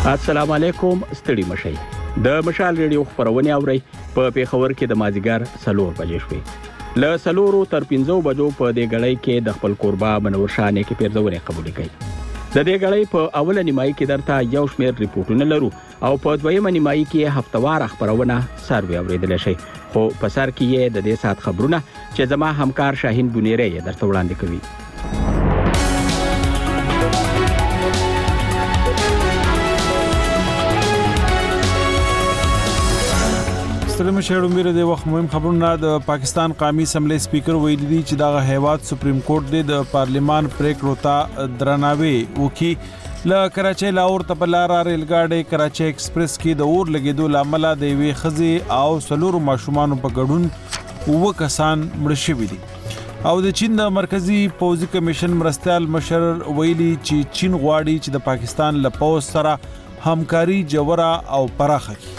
السلام علیکم ستړي مشي د مشال ریډیو خبرونه اوري په پیښور کې د مازیګر 4 بجې شوې ل 4 تر 15 بجو په دې غړۍ کې د خپل قربا منور شانې کې پیرزونه قبول کړي د دې غړۍ په اوله نیمایي کې درته یو شمېر ریپورتونه لرو او په دویمه نیمایي کې هفتوار خبرونه سروي اوریدل شي خو په سر کې یې د دې سات خبرونه چې زما همکار شاهین بنيري درته وړاندې کوي ستړي مشر امیر د وخت مهم خبرونه د پاکستان قومي اسمبلی سپیکر ویلي دي چې دا هیواد سپریم کورټ د پارلیمان پریکړو ته درناوی وکي ل کراچۍ لاهور ته په لار ریل ګاډي کراچۍ ایکسپریس کې د اور لګیدو لامل د وی خزي او سلور ماشومان په ګډون وو کسان مړ شوي دي او د چین د مرکزی پوځي کمیشن مرستيال مشر ویلي چې چین غواړي چې د پاکستان له پوځ سره همکاري جوړه او پراخه کړي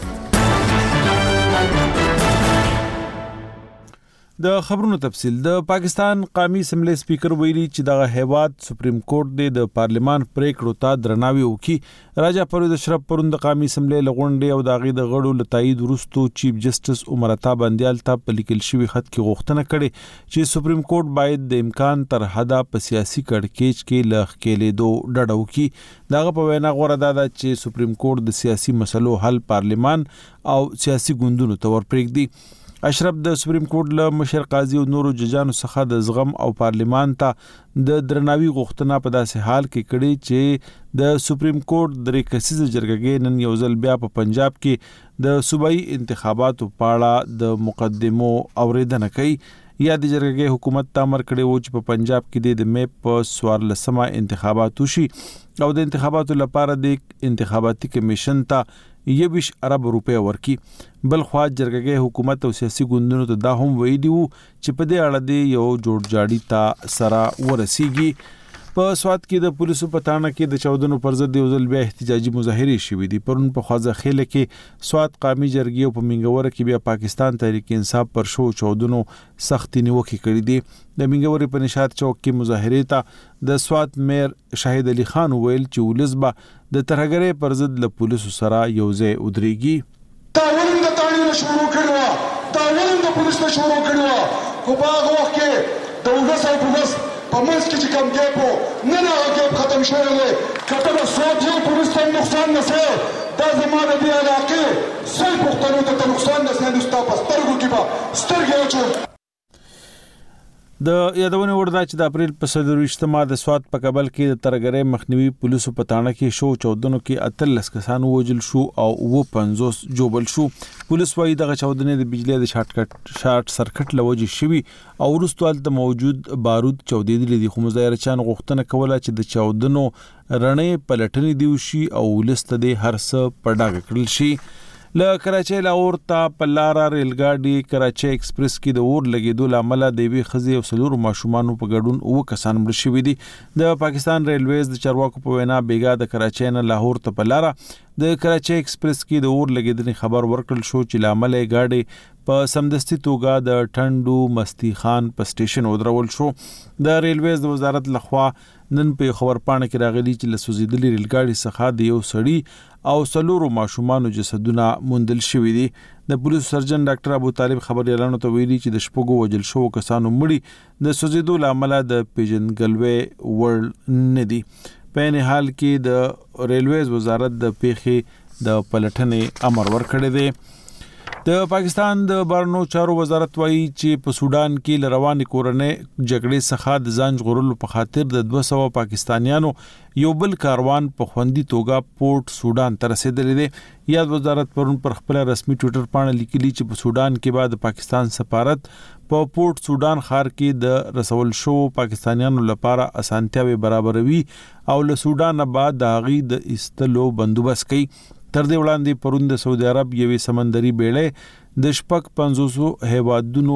د خبرونو تفصیل د پاکستان قومي اسمبلی سپیکر ویلي چې دغه هیواد سپریم کورټ د پارلیمان پریکړو ته درناوی وکړي راجا پرویز اشرف پرون د قومي اسمبلی لغونډې او داغي د غړو لتایید ورستو چیف جسټس عمر عطا بندیال ته په لیکل شوی خط کې غوښتنه کړې چې سپریم کورټ باید د امکان تر حده په سیاسي کړکېچ کې لغ کېلې دو ډډه وکړي دغه په وینا غوړه ده چې سپریم کورټ د سیاسي مسلو حل پارلیمان او سیاسي ګوندونو ته ورپرېږدي اشرف د سپریم کورټ له مشر قاضي او نورو ججانو څخه د زغم او پارلیمان ته د درناوي غوښتنه په داسې حال کې کړي چې د سپریم کورټ درې کسیزه جرګې نن یو ځل بیا په پنجاب کې د صوبایي انتخاباتو په اړه د مقدمو اوریدنه کوي یا د جرګې حکومت تامر کړي و چې په پنجاب کې د مې په 14 انتخابات وشي او د انتخاباتو لپاره د انتخاباتي کمیشن ته 20 ارب روپے ورکی بل خوا جرګې حکومت او سیاسي ګوندونو ته دا هم ویلي وو چې په دې اړه د یو جوړ جاړي ته سره ورسیږي په سواد کې د پولیسو په تانه کې د 14 پر ضد یو ځل بیا احتجاجي مظاهره شوې دي پرون په خوازه خېله کې سواد قومي جرګې او په منګور کې بیا پاکستان تحریک انصاف پر شو 14 سختي نیوکه کړې دي د منګور په نشاط چوک کې مظاهره ته د سواد میر شاهد علي خان ویل چې ولزبه د ترهګرۍ پر ضد له پولیسو سره یو ځای ودرېږي دا ولنه د تاړي شروع کړو دا ولنه د پولیسو شروع کړو خو باغ وخت کې د وګس او پولیس په منځ کې چې کوم ګیپو نه نه ګیپ ختم شوی دی کته د سواد یو پولیس ته نقصان نه سي دا زموږ د علاقې سل پښتنو ته نقصان نه سي نو تاسو سترګو کې به سترګې اچو د یادونه وردا چې د اپریل په 27 د سواد په کابل کې د ترګرې مخنیوي پولیسو په تانه کې شو 14 کې 13 کسان وژل شو او 50 جوبل شو پولیس وايي دغه 14 د بجلی د شارټ سرکټ لوجي شوی او ورستوال ته موجود بارود چودېدل دي خو مظاهره چان غوښتنه کوله چې د 14 رڼې پلټنې دیوشي او ولست د هرڅ پډاګ کړل شي ل کراچۍ لاهور ته په لار ریل ګاډي کراچۍ ایکسپریس کې د اور لګیدو لامل د وی خزي او سلور ماشومان په ګډون او کسان مړ شوي دي د پاکستان ریلویز د چارواکو په وینا بیګا د کراچۍ نه لاهور ته په لار د کراچۍ ایکسپریس کې د اور لګیدنې خبر ورکړل شو چې لامل ګاډي په سمدستي توګه د ټنډو مستی خان په سټیشن ودرول شو د ریلویز د وزارت لخوا نن په خبرپاڼه کې راغلي چې لسوزیدلې ریل ګاډي څخه د یو سړی او سلورو ماشومان جسدونه موندل شوي دي د پولیس سرجن ډاکټر ابو طالب خبر اعلان ته ویلي چې د شپږو وجل شو کسانو مړي د سوزیدو لامل د پیژنګلوي ورلد ندي په نه حال کې د ریلویز وزارت د پیښې د پلټنې امر ورکړی دی د پاکستان د بهرنیو چارو وزارت وایي چې په سودان کې لروانې کورنۍ جګړې څخه د ځان ژغورلو په خاطر د 200 پاکستانیانو یو بل کاروان په خوندي توګه پورت سودان ته رسیدلی دی یاد وزارت پرون پر خپل رسمي ټوئیټر باندې لیکلي چې په سودان کې بعد پاکستان سفارت په پورت سودان ښار کې د رسول شو پاکستانیانو لپاره اسانتیاوي برابروي او له سودان بعد د هغې د ایستلو بندوبست کوي تر دې وړاندې پرون د سعودي عرب یوې سمندري بیړۍ د شپږ 500 هیوادونو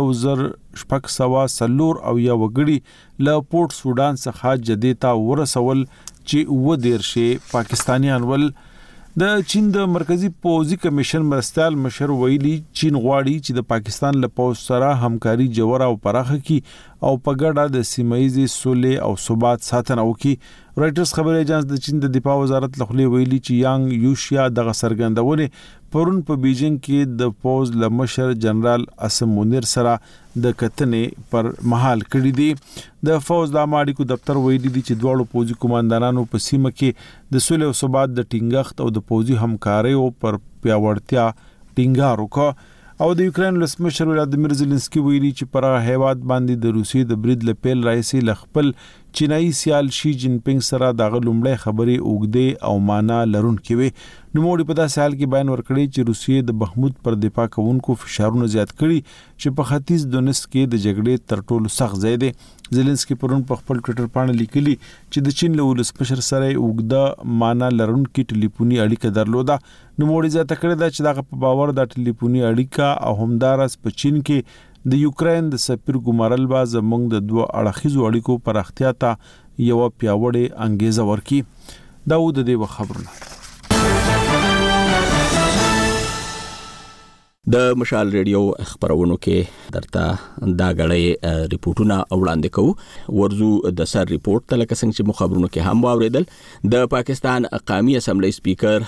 1600 او یا وګړي له پورت سودان څخه جدې ته ورسول چې و دیر شي پاکستانیان ول د چین د مرکزی پوځي کمیشن مرستيال مشر ویلي چین غواړي چې د پاکستان له پوځ سره همکاري جوړه او پراخه کړي او په ګډه د سیمایي سولې او ثبات ساتنه وکړي رائټرز خبري ایجنس د چین د دفاع وزارت لخوا ویلي چې یانګ یوشیا د څرګندونې پرون په بیجینګ کې د پوز لمشر جنرال اسم منیر سره د کتنې پر مهال کړی دی. د فوز د ماډیکو دفتر ویلي دی چې دواړو پوځي قوماندانانو په سیمه کې د سولې او ثبات د ټینګښت او د پوځي همکاریو پر پیاوړتیا ټینګار وکړ. او د یوکرين ولسمشر ولادیمیر زيلنسکي ویلي چې پر هیواد باندې د روسي د برید لپیل رئیس لخپل چینایي سیال شي جین پینګ سره د غلومړی خبري اوګدې او معنا لرونکې وي. نو موږ په داسې حال کې بیان ورکړی چې روسیې د بخمود پر دفاع کوونکو فشارونه زیات کړي چې په ختیځ دونیتسک کې د جګړې تر ټولو سخت ځای دی. زيلنسکي پرون په خپل ټوئیټر باندې لیکلي چې د چین له ولسمشر سره اوګده معنا لرونکې ټلیفوني اړیکه درلوده. نو موږ زیاته کړی دا چې دغه په باور د ټلیفوني اړیکه او همدارس په چین کې د یوکرين د سفیر ګمارل با زمونږ د دوه اړخیزو اړیکو پراختیا ته یو پیاوړی انګیزه ورکي. دا و د دې خبرونه. د مشال ریډیو خبرونو کې درته دا غړې ریپورتونه وړاندې کوو. ورزو د سر ریپورت ته لکه څنګه چې مخابرونو کې هم واوریدل د پاکستان قومي اسمبلی سپیکر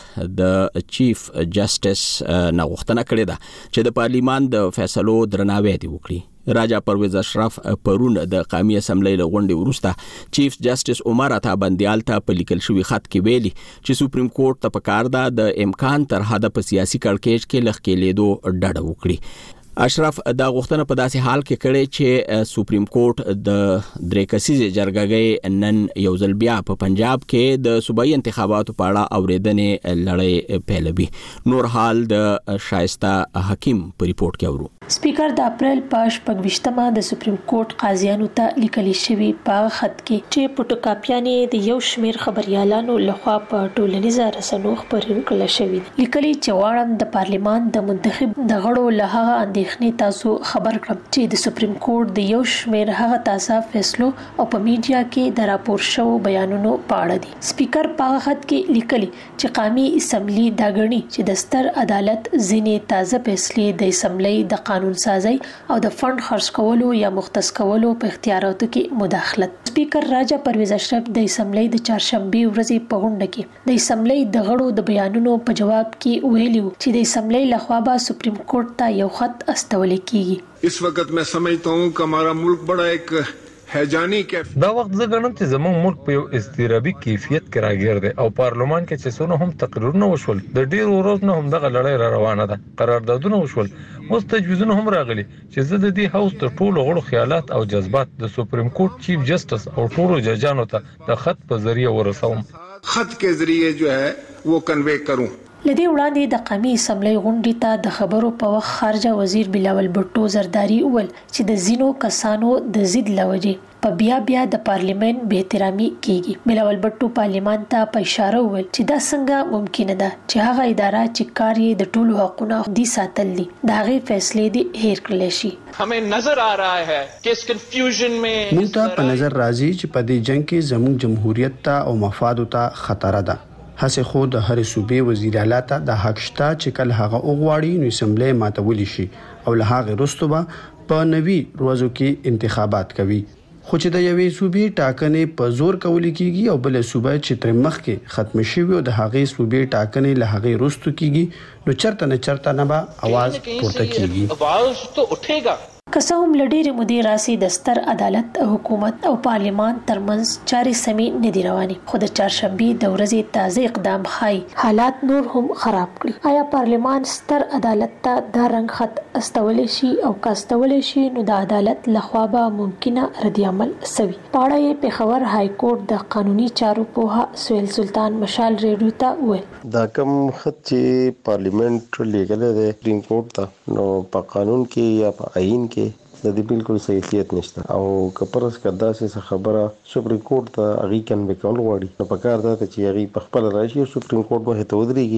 د چیف جسټس نغښتنه کړې ده چې د پارلیمان د فیصلو درناوی دی وکړي. راجا پرویز اشرف پرون د قومي اسمبلی لغونډې ورسته چیف جسټس عمر عطا بندیال ته په لیکل شوی خط کې ویلي چې سپریم کورټ ته پکار ده د امکان تر حد په سیاسي کړکېچ کې لخکې لیدو ډډه وکړي. اشرف دا غوښتنه په داسې حال کې کړې چې سپریم کورټ د درې کسیزې جرګې نن یو ځل بیا په پنجاب کې د صوبایي انتخاباتو په اړه اوریدنې لړۍ پیلوي. نور حال د شایسته حکیم په ریپورت کې اورو. سپیکر د اپریل پاش پګوشتمه د سپریم کورټ قاضیانو ته لیکلي شوی په خط کې چې پټوکاپیانې د یو شمیر خبريالانو لخوا په ټولنیزه رسنیو خبرې کړل شوې. لیکلي چې واړم د پارلیمان د منتخب د غړو له هغه اندېښنې تاسو خبر کړم چې د سپریم کورټ د یو شمیر هغه تازه فیصلو او په میډیا کې د راپور شو بیانونو په اړه دي. سپیکر په خط کې لیکلي چې قومي اسمبلی دا غني چې د ستر عدالت ځینې تازه فیصلې د اسمبلی د قانون سازي او د فند خرڅ کولو یا مختص کولو په اختیاراتو کې مداخلت. سپیکر راجا پرویز اشرف د اسمبلی د چهارشنبه ورځې په غونډه کې د اسمبلی د غړو د بیانونو په جواب کې ویلي چې د اسمبلی لخوا به سپریم کورټ ته یو خط استول کیږي. इस वक्त मैं समझता हूँ कि हमारा मुल्क बड़ा एक हैजानी कैफियत دا वक्त زه غواړم چې زموږ ملک په یو اضطرابي کیفیت کې راګیر دی او پارلمان کې چې څونه هم تقریرونه وشول د ډیرو ورځې هم دغه لړۍ را روانه ده. قراردادونه وشول اوس تجویزونه هم راغلي چې زه د دې هاوس تر ټولو غړو خیالات او جذبات د سپریم کورټ چیف جسټس او ټولو ججانو ته د خط په ذریعہ ورسوم. खत के जरिए जो है वो कन्वे करूं. لدی وړاندې د قومي اسمبلی غونډې ته د خبرو په وخت خارجه وزیر بلاول بټو زرداری اول چې د زینو کسانو د ضد لوجې په بیا د پارلیمان به احترامي کیږي. بلاول بټو پارلیمان ته په اشاره وویل چې دا څنګه ممکن ده چې هغه اداره چې کار یې د ټولو حقوقو دی ساتل دي دا غي فیصله دي هیر کړل شي. हमें नजर आ रहा है कि इस कंफ्यूजन में موږ ته په نظر راځي چې په دې جنگ کې زموږ جمهوریت ته او مفاد ته خطر ده. هڅه خو د هر صوبې وزیر اعلی ته د حق شته چې کله هغه اوغواړي نو اسمبلی ماتولی شي او له هغه وروسته به په نوي ورځو کې انتخابات کوي. خو چې د یوې صوبې ټاکنې په زور کول کیږي او بل صوبې چې تر مخ کې ختم شي او د هغه صوبې ټاکنې له هغه وروسته کیږي نو چرته نه به आवाज پورته کیږي. आवाज तो उठेगा. کسوم لډېری مودې راسي د ستر عدالت حکومت او پارلیمان ترمنځ چارې سمې نه دي روانې خو د چهارشنبه د ورځې تازه اقدام خای حالات نور هم خراب کړي. آیا پارلیمان ستر عدالت ته د رنګ خط استول شي او کاستول شي نو د عدالت لخوا به ممکنه ردی عمل سوي. پاړه یې پیښور های کورټ د قانوني چارو په سویل سلطان مشال ریډیو ته وویل دا کوم خط چې پارلیمنت لیکل دی سپریم کورټ ته نو په قانون کې یا په آئین کې د دې بالکل صحیحیت نشته او کپرس کدا څه خبره سپریم کورټ ته اغي کنه کول غواړي نو په کار ده چې اغي په خپل راشي سپریم کورټ به ته ودرېږي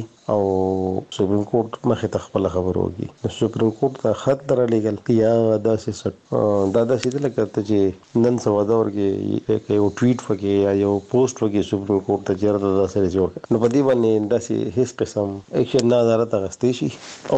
او سپریم کورټ مخه ته خپل خبر وږي. سپریم کورټ ته خط درلېګل یا داسې لکه ته چې نن سوا دا ورګي یو ټویټ وکي یا یو پوسټ وکي سپریم کورټ ته چیرته داسې جوړ نو په دې باندې داسې هیڅ قسم اکشن نه عدالت غستې شي او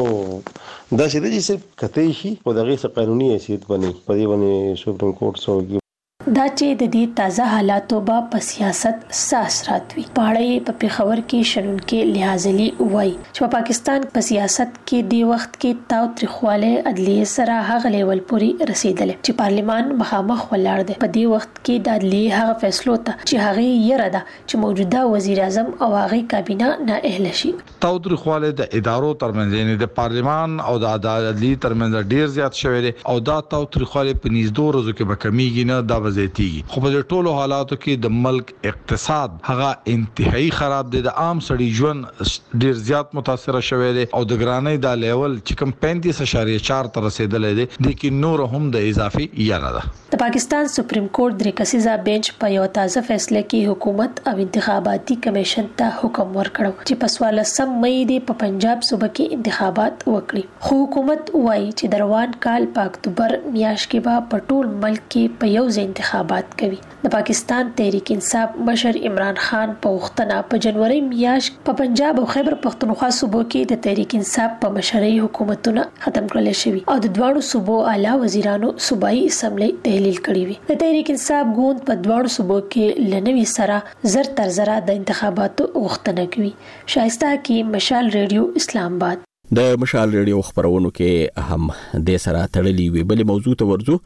داسې د چې کته شي او دغه قانوني حیثیت باندې په دې باندې سپریم کورټ سوګي. دا چې د دې تازه حالاتو په سیاست اثرات وي. په اړه په پیښور کې شنونکو لیازلی وایي چې په پاکستان په سیاست کې د وخت کې تاو تریخواله عدلیه سره هغه لیول پورې رسیدل چې پارلیمان مخامخ ولاړ دی. په دې وخت کې د عدلیه هغه فیصلو ته چې هغه یې رده چې موجوده وزیر اعظم او هغه کابینه نه اهل شي. تاو تریخواله د ادارو ترمنځ یعنی د پارلیمان او د عدالت ترمنځ ډیر زیات شوی دی او دا تاو تریخواله په نږدې ورځو کې به کمیږي نه، دا به زیاتیږي. خو په ټولو حالاتو کې د ملک اقتصاد هغه انتهایی خراب دی. د عام سړي ژوند ډیر زیات متاثر شوی دی او د ګرانۍ د لیول چې کوم 35.4 ته رسیدلې دی د کې نور هم د اضافي یاره ده. د پاکستان سپریم کورټ درې کسیزه بنچ په یو تازه فیصله کې حکومت او انتخاباتي کمیشن ته حکم ورکړ چې په 14 مې د پنجاب صوبه کې انتخابات وکړي. خو حکومت وایي چې د روان کال په اکتوبر میاشت کې به په ټول ملک کې په یو ځای انتخابات کوي. د پاکستان تحریک انصاف مشر عمران خان په وختونه په جنوري میاشت په پنجاب او خیبر پختونخوا صوبو کې د تحریک انصاف په مشرۍ حکومتونه ختم کړل شوي او د دوه صوبو اعلی وزیرانو صوبایي اسمبلی تحلیل کړی وي. د تحریک انصاف ګوند په دوه صوبو کې لنوي سره زر تر زره د انتخاباتو غوښتنه کوي. شایسته کې مشال ریډیو اسلام آباد. د مشال ریډیو خبرونو کې هم د سره تړلې وی بل موضوع ته ورځو.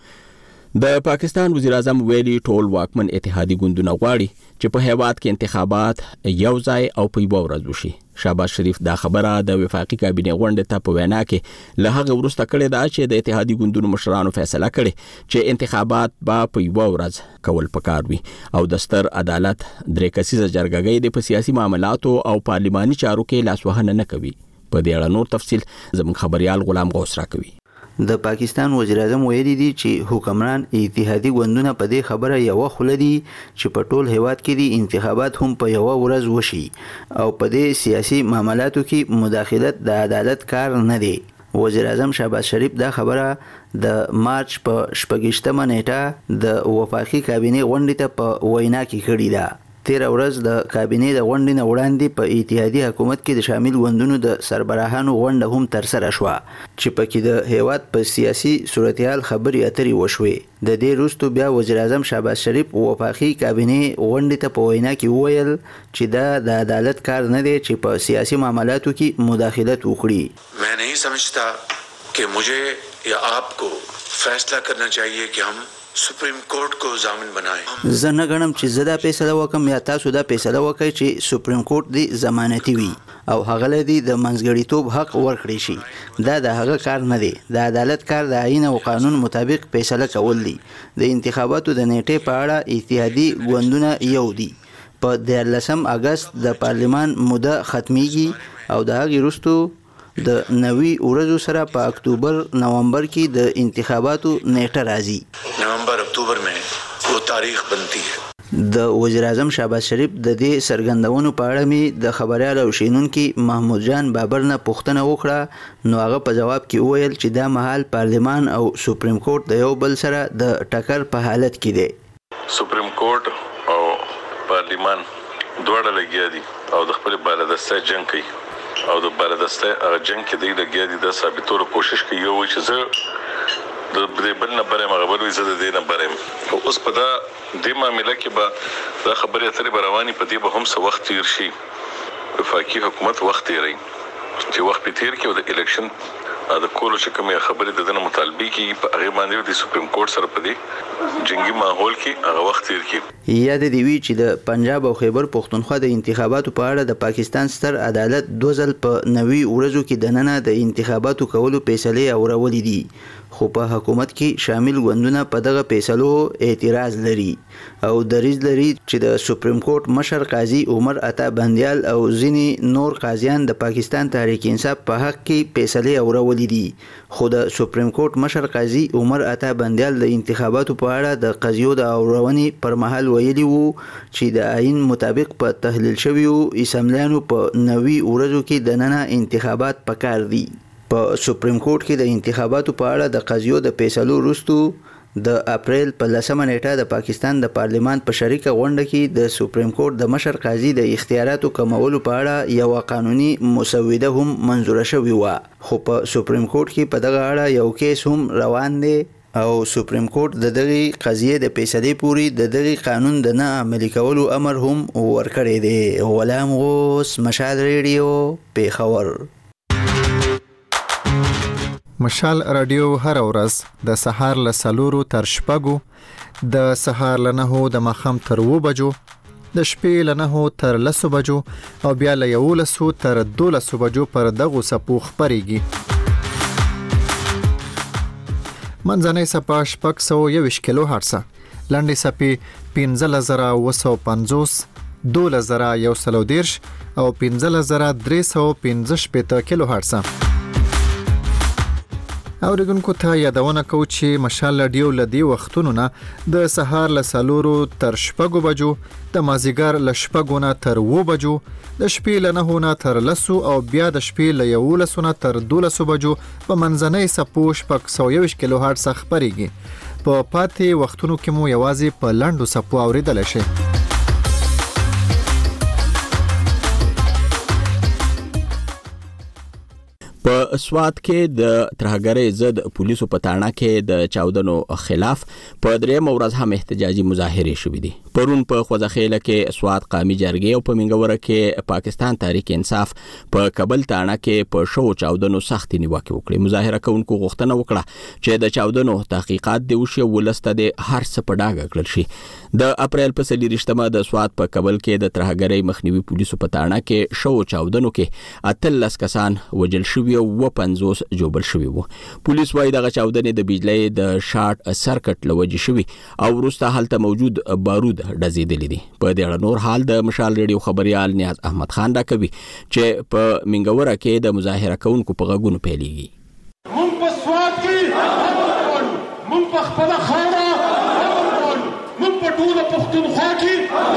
د پاکستان وزیر اعظم ویلي ټول واکمن اتحادی ګوندونه غواړي چې په هیواد کې انتخابات یو ځای او په یو ورځ وشي. شهباز شریف دا خبره د وفاقي کابینه غونډې ته په وینا کې له هغه وروسته کړې ده چې د اتحادی ګوندونو مشرانو فیصله کړې چې انتخابات په یو ورځ کول پکار وي او د ستر عدالت درې کسیزه جرګه د سیاسي معاملاتو او پارلماني چارو کې لاسوهنه نه کوي. په دې اړه نور تفصیل زموږ خبريال غلام غوث راکوي. د پاکستان وزیر اعظم ویلي دي چې حکمران اتحادی ګوندونه په دې خبره یو خله دي چې په ټول هیواد کې دي انتخابات هم په یو ورځ وشي او په دې سیاسي معاملاتو کې مداخلت د عدالت کار نه دی. وزیر اعظم شهباز شریف دا خبره د مارچ په 28 نیټه د وفاقي کابینه غونډې ته په وینا کې کړې ده. 13 ورځ د کابینه د غونډې نه وړاندې په اتحادیه حکومت کې د شامل غوندونو د سربراهانو غونډه هم تر سره شو چې پکې د هیواد په سیاسي صورتحال خبرې اترې وشوي. د دې وروسته بیا وزیر اعظم شهباز شریف وفاقي کابینه غونډې ته په وینا کې وویل چې دا د عدالت کار نه دی چې په سیاسي معاملاتو کې مداخلت وکړي. मैं नहीं समझता कि मुझे या आपको फैसला करना चाहिए कि हम سپریم کورټ کو ضامن بنائیں. زه نه غنم چې زدا فیصله وکم یا تاسو دا فیصله وکړئ چې سپریم کورټ دی ضمانتي وي او هغه لدی د منځګړیتوب حق ورکړي شي. دا د هغه کار نه دی. د عدالت کار د آئین او قانون مطابق فیصله کول دي. د انتخاباتو د نیټې په اړه اتحادی ګوندونه یو دي. په 13 اگست د پارلیمان موده ختميږي او د هغې وروسته د 90 ورځو سره په اکتوبر نومبر کې د انتخاباتو نیټه راځي. نومبر اکتوبر में वो तारीख बनती है. د وزیر اعظم شهباز شریف د دې سرګندونو په اړه می د خبريال او شینونکو محمود جان بابر نه پوښتنه وکړه نو هغه په جواب کې وویل چې دا مهال پارلیمان او سپریم کورټ د یو بل سره د ټکر په حالت کې دي. سپریم کورټ او پارلیمان دواړه لګیا دي او د خپل بالادسته جنگ کوي او د بالادسته جنگ کې دی لګیا دي د ثابتولو کوشش کوي یو چې زه د بل نه برم غوړو زه د دې نه برم. اوس په دا د معاملې کې به دا خبره اترې رواني په دې به هم څه وخت تیر شي. وفاقي حکومت وخت تیري چې وخت په تیر کې او د الیکشن د کولو چې کومه خبره د دنه مطالبه کې په هغه باندې د سپریم کورټ سره په دې جنگي ماحول کې هغه وخت تیر کی. یاد دی وی چې د پنجاب او خیبر پختونخوا د انتخاباتو په اړه د پاکستان ستر عدالت 2 ځل په 90 ورځو کې د نن د انتخاباتو کولو فیصله اورولې دي خو په حکومت کې شامل غوندونه په دغه فیصلو اعتراض لري او دریځ لري چې د سپریم کورټ مشر قاضي عمر عطا بندیال او ځینی نور قاضیان د پاکستان تحریک انصاف په حق کې فیصله اورولې دي خو د سپریم کورټ مشر قاضي عمر عطا بندیال د انتخاباتو په اړه د قضیو د اورونې پر مهال ویلي وو چې د آئین مطابق په تحلیل شویو اسمبلیانو په 90 ورځو کې د نن انتخابات پکار دي. په سپریم کورټ کې د انتخاباتو په اړه د قضیو د فیصلو وروسته د اپریل په 10 نیټه د پاکستان د پارلیمان په شریکه غونډه کې د سپریم کورټ د مشر قاضي د اختیاراتو کمولو په اړه یو قانوني مسوده هم منزور شوې و خو په سپریم کورټ کې په دغه اړه یو کیس هم روان دی او سپریم کورټ د دغه قضیه د فیصله پوری د دغه قانون د نه عملي کولو امر هم ورکړی دی. غلام غوث، مشال ریډیو، پیښور. مشال رادیو هر ورځ د سهار له 4 تر 6، د سهار له 9 د ماښام تر 2 بجو، د شپې له 9 تر 10 بجو او بیا له 11 تر 12 بجو پر دغه سپو خبريږي. منځنۍ سپه 621 کیلو هرتز، لنډې سپې 15950، 12130 او 15315 کیلو هرتز. اوریدونکو ته یادونه کوم چې مشال رادیو لدی وختونو نه د سهار له 4 تر 6 بجو، د مازیګر له 6 نه تر 2 بجو، د شپې له 9 نه تر 10 او بیا د شپې له 11 نه تر 12 بجو په منځنۍ سپو 621 کیلو هرتز خبريږي. په پاتې وختونو کې مو یوازې په لاندو سپو اوریدل شي. په سوات کې د ترهګرۍ ضد پولیسو په تاڼه کې د چاودنو خلاف په درېم ورځ هم احتجاجي مظاهرې شوې دي. پرون په خوځخېله کې سوات قامي جرګې او په منګوره کې پاکستان تحریک انصاف په کابل تاڼه کې په شو چاودنو سختي نیوکه وکړه. مظاهره کوونکو غوښتنه وکړه چې د چاودنو تحقیقات دی وشي، ولسته د هر څه په ډاګه کړل شي. د اپریل په 23 د سوات په کابل کې د ترهګرۍ مخنیوي پولیسو په تاڼه کې شو چاودنو کې 13 کسان وجل شوي او 50 جوبل شوي وو. پولیس وايي دغه چاودنې د بجلی د شارټ سرکټ لوجې شوي او وروسته هلته موجود بارود ډزیدلی دي. په دې اړه نور حال د مشال ریډیو خبريال نیاز احمد خان دا کوي چې په منګوره کې د مظاهره کوونکو په غږونو پیلېږي. مونږ په سوات کې مونږ په خپل خاوره مونږ په ټول پښتونخوا کې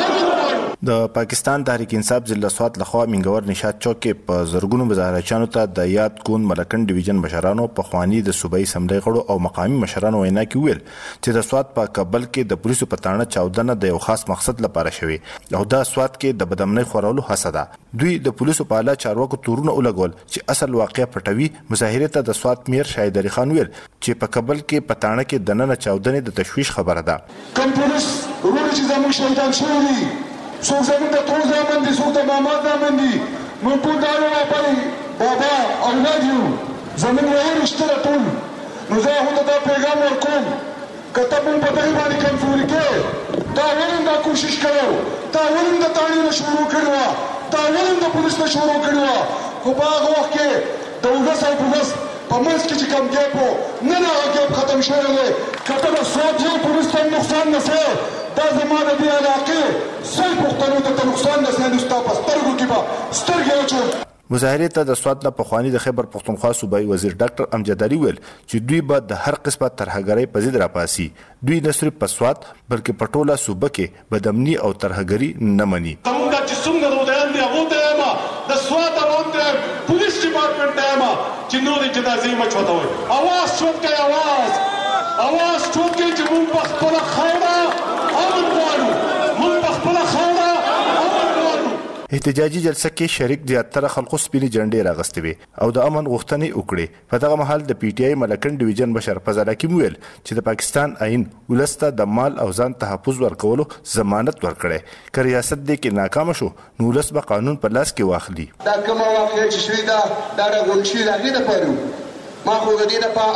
د پاکستان تحریک انصاف ضلع سوات لخوا منګور نشاط چوک کې په زرګونو مظاهرچیانو ته د یاد کون ملکن ډیویژن مشرانو په خواني د صوبایي سمندري غړو او مقامي مشرانو وینا کې ویل چې د سوات په کابل کې د پولیسو په تاڼه چاودنه د یو خاص مقصد لپاره شوی او دا سوات کې د بدامنۍ خورولو هڅه ده. دوی د پولیسو په اعلی چارواکو تورونه ولګول چې اصل واقعیا پټوي. مظاهره ته د سوات میر شاهد علي خان ویل چې په کابل کې په تاڼه کې د نن چاودنې د تشويش خبره ده. کوم پولیس ورور چې زموږ شهیدان شوي څوک زموږ د ټول ځامن دي، څوک د ماما ځامن دي، موږ ټول دا یو بابا اولاد یو، زموږ وایي شته ټول. نو زه هم دا پیغام ورکوم که ته موږ په دغې باندې کمزوري کوې، تا ولې دا کوشش کړی، تا ولې د تاڼې نه شروع کړې وه، تا ولې د پولیس نه شروع کړې وه، خو په هغه وخت کې د 19 په منځ کې چې کوم ګیپ و نن هغه ګیپ ختم شوی دی. که ته د سوات یو پولیس ته نقصان نه سې، دا زما د دې علاقې سل پښتنو ته نقصان نه سې، نو ستا په سترګو کې به سترګې اچوم. مظاهره ته د سوات نه پخوانی د خیبر پښتونخوا صوبایي وزیر ډاکټر امجد علي ویل چې دوی به د هر قسمه ترهګرۍ په ضد راپاسي. دوی نه صرف په سوات بلکې په ټوله صوبه کې بدامني او ترهګري نه مني. زموږ چې څومره ودان دي هغه ته ما د سوات روان دي پولیس ډپارټمنټ ته ما چې نور چې دا زیمه چوته وي اواز چوت کوي، اواز چوت کوي چې موږ په خپل خاوره امن غواړو، موږ په خپل خاوره امن غواړو. احتجاجي جلسه کې شریک زیاتره خلکو سپینې جنډې راغستې وي او د امن غوښتنې وکړې. په دغه مهال د پی ټ آی ملکن ډیویژن مشر فضل حکیم ویل چې د پاکستان آئین ولسته د مال او ځان تحفظ ورکولو ضمانت ورکړي. که ریاست دې کې ناکام شو نو ولس به قانون په لاس کې واخلي. دا کومه واقعه چې شوې ده دا راغونډ شوي د هغې دپاره ما خو د دې دپاره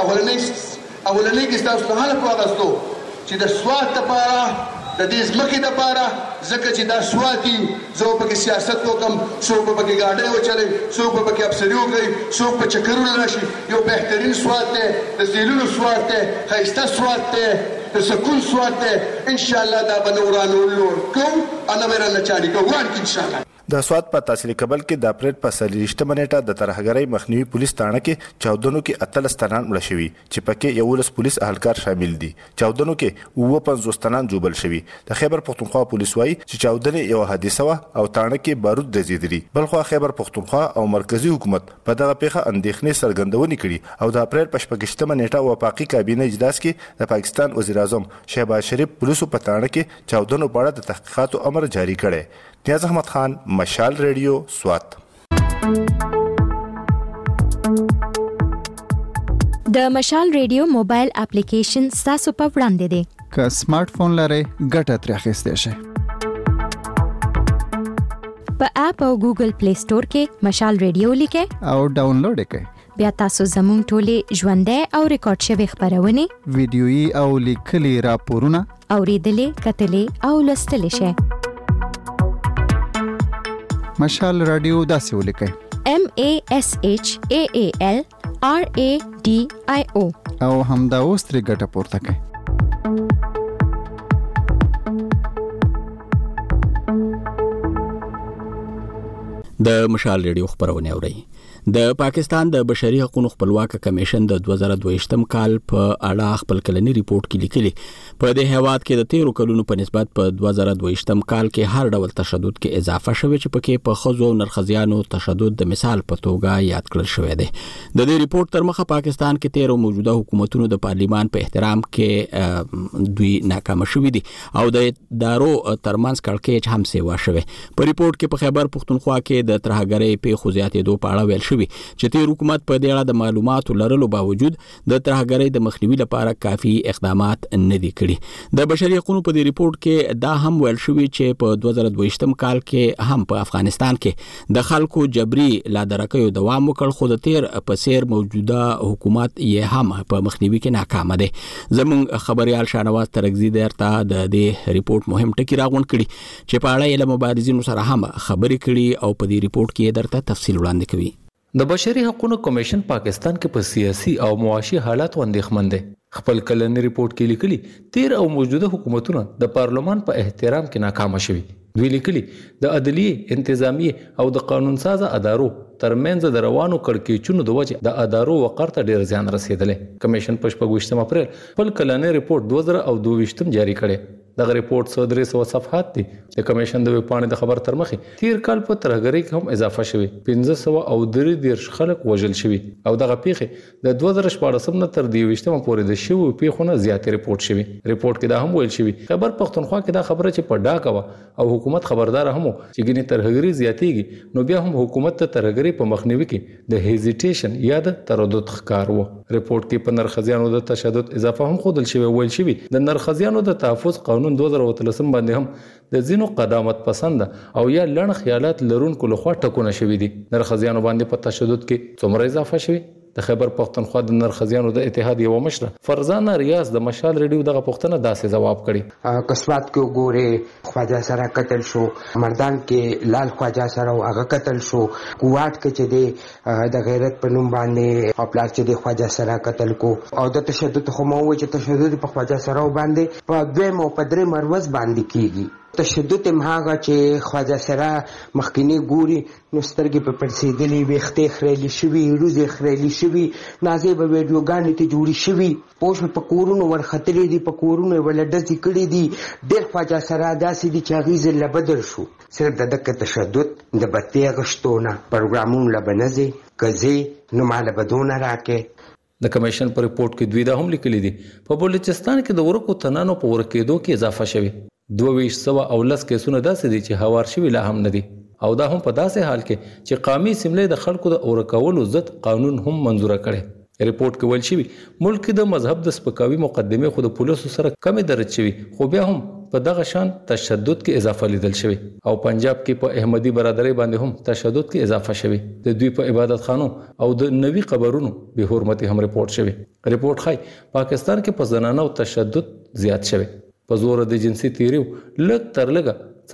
اولنۍ کې ستاسو نه هله واغستو چې د سوات دپاره د دې ځمکې دپاره ځکه چې دا سوات دي زه به پکې سیاست وکړم، څوک به پکې ګاډۍ وچلوي، څوک به پکې افسري وکړي، څوک به چکرونه راشي. یو بهترین سوات دی، د زیلونو سوات دی، ښایسته سوات دی، د سکون سوات دی. انشاءالله دا به نه ورانولو کوو او نه به یې رانه چالي کوو، وران کړي انشاءالله. د سوات په تحصیل کابل کې د اپریل په 23 نیټه د ترهګرۍ مخنیوي پولیس تاڼه کې چاودنو کې 13 تنان مړه شوي چې پکې 11 پولیس اهلکار شامل دي. چاودنو کې 50 تنان جوبل شوي. د خیبر پښتونخوا پولیس وايي چې چاودنې یو حادثه وه او تاڼه کې بارود ډزېدلي. بلخوا خیبر پښتونخوا او مرکزی حکومت په دغه پیښه اندېښنې څرګندونې کړي او د اپریل په 26 نیټه وفاقي کابینه اجلاس کې د پاکستان وزیر اعظم شهباز شریف پولیسو په تاڼه کې چاودنو په اړه د تحقیقاتو امر جاری کړی. نیاز احمد خان، مشال ریډیو، سوات. د د مشال ریډیو موبایل اپلیکیشن تاسو په وړاندې دی. که سمارټ فون لرئ ګټه ترې اخیستی شئ. په اپ او ګوګل پلی سٹور کې مشال ریډیو لیکئ او ډاونلوډ یې کړئ. بیا تاسو زموږ ټولې ژوندۍ او ریکارډ شوي خپرونې ویډیويي او لیکلي راپورونه اوریدلې، کتلې او لوستلی شئ. مشال رادیو داسې ولیکئ: MASHAALRADIO او همدا اوس ترې ګټه پورته کړئ. د مشال ریډیو خبرونه اوري. د پاکستان د بشري حقوقو خپلواک کمیشن د 2022م کال په اړه خپل کلنی ریپورت کې لیکلي په دې هیواد کې د 13 کلونو په نسبت په 2022م کال کې هر ډول تشدد کې اضافه شوه چې پکې په خزو او نرخزیانو تشدد د مثال په توګه یاد کړل شوی دی. د دې ریپورت تر مخه پاکستان کې 13 موجوده حکومتونو د پارلیمان په احترام کې دوی ناکام شوي دي او د ادارو ترمنځ کړکېچ هم سیوا شوی. په ریپورت کې په خیبر پختونخوا کې د ترهګرۍ په خوځاتېدو په اړه ویل شوی چې تیر حکومت په دې اړه د معلوماتو لرلو باوجود د ترهګرۍ د مخنیوي لپاره کافي اقدامات نه دي کړي. د بشري حقوقو په دې ریپورت کې دا هم ویل شوی چې په 2022م کال کې هم په افغانستان کې د خلکو جبري لادرکیو دوام وکړ، خو د تیر په سیر موجوده حکومت یې هم په مخنیوي کې ناکام دی. زموږ خبريال شاهنواز ترکزی درته د دې ریپورت مهم ټکی راغونډ کړي چې په اړه یې له مبارزینو سره هم خبرې کړي او په دې ریپورت کې درته تفصیل وړاندې کوي. د بشري حقوقو کمیشن پاکستان کې په سیاسي او معاشي حالات اندېښمن دی. خپل کلنی ریپورت کې لیکلي 13 او موجوده حکومتونه د پارلمان په احترام کې ناکام شوي. دوی لیکلي د عدلیه، انتظامی او د قانون ساز ادارو ترمنځ د روانو کړکېچونو د وجه د ادارو وقار ته ډیر زیان رسیدلی. کمیشن په 28 اپریل خپل کلنی ریپورت 2022 جاری کړي. دغه ریپورت 300 صفحات دي. د کمیشن د ویبپاڼې د خبر تر مخې تیر کال په ترهګرۍ کې هم اضافه شوی 533 خلک وژل شوي او دغه پیښې د 2014 نه تر 2020 پورې د شوو پیښو نه زیاتې ریپورت شوي. ریپورت کې دا هم ویل شوی خبر پختونخوا کې دا خبره چې په ډاکه و او حکومت خبردار هم چې ګینه ترهګرۍ زیاتېږي نو بیا هم حکومت ته ترهګرۍ په مخنیوي کې د هیزیټیشن یا د تردد ښکار و. ریپورت کې په نرخزیانو د تشدد اضافه هم ښودل شوی. ویل شوی د نرخزیانو د تحفظ قانون 2013 باندې هم د ځینو قدامت پسند او یا لړ خیالات لرونکو لخوا ټکونه شوی دي. نرخزیانو باندې په تشدد کې څومره اضافه شوی؟ د خیبر پختونخوا د نرخزیانو د اتحاد یو مشره فرزانه ریاض د مشال ریډیو دغه پوښتنه داسې جواب کړي. قصبات کې وګوره خواجه سره قتل شو، مردان کې لال خواجه سره هغه قتل شو، کوواټ کې چې د غیرت په نوم باندې خپل چې د خواجه سره قتل کو او د تشدد خو مو چې تشدد په خواجه سره باندې په دویم او په درې مروز باندې کیږي. تشدد مهاغه چې خواجه سره مخکینی ګوري نو سترګې په پړسېدلې ویختې خړېلې شوي، روزې خړېلې شوي، نازیبه ویډیوګانې ته جوړې شوي، پوښ په کورونو ورختلې دي، په کورونو ولډزې کړې دي. ډېر خواجه سره داسې دي چې هغې ځله بدل شو. صرف د دغه تشدد د بتۍ اغشتونه پروګرامونو له به نه ځې که ځې نو ماله به دونه راکې. د کمیشن په ریپورت کې دوی دا هم لیکلي دي په بلوچستان کې د ورکو تنانو په ورکېدو کې اضافه شوی. 2210 کیسونه داسې دي چې هوار شوي لا هم نه دي او دا هم په داسې حال کې چې قومي سملې د خلکو د اورکولو ضد قانون هم منزوره کړي. ریپورت کې ویل شوی ملک د مذهب د سپکاوي مقدمه خو د پولیسو سره کمی درج شوی، خو بیا هم په دغه شان تشدد کې اضافه لیدل شوی او پنجاب کې په احمدي برادرۍ باندې هم تشدد کې اضافه شوی. د دوی په عبادت خانو او د نوي قبرونو به حرمتي هم ریپورت شوی. ریپورت ښایي پاکستان کې په زنانو تشدد زیات شوی. په زور د جنسي تیریو لږ تر لږه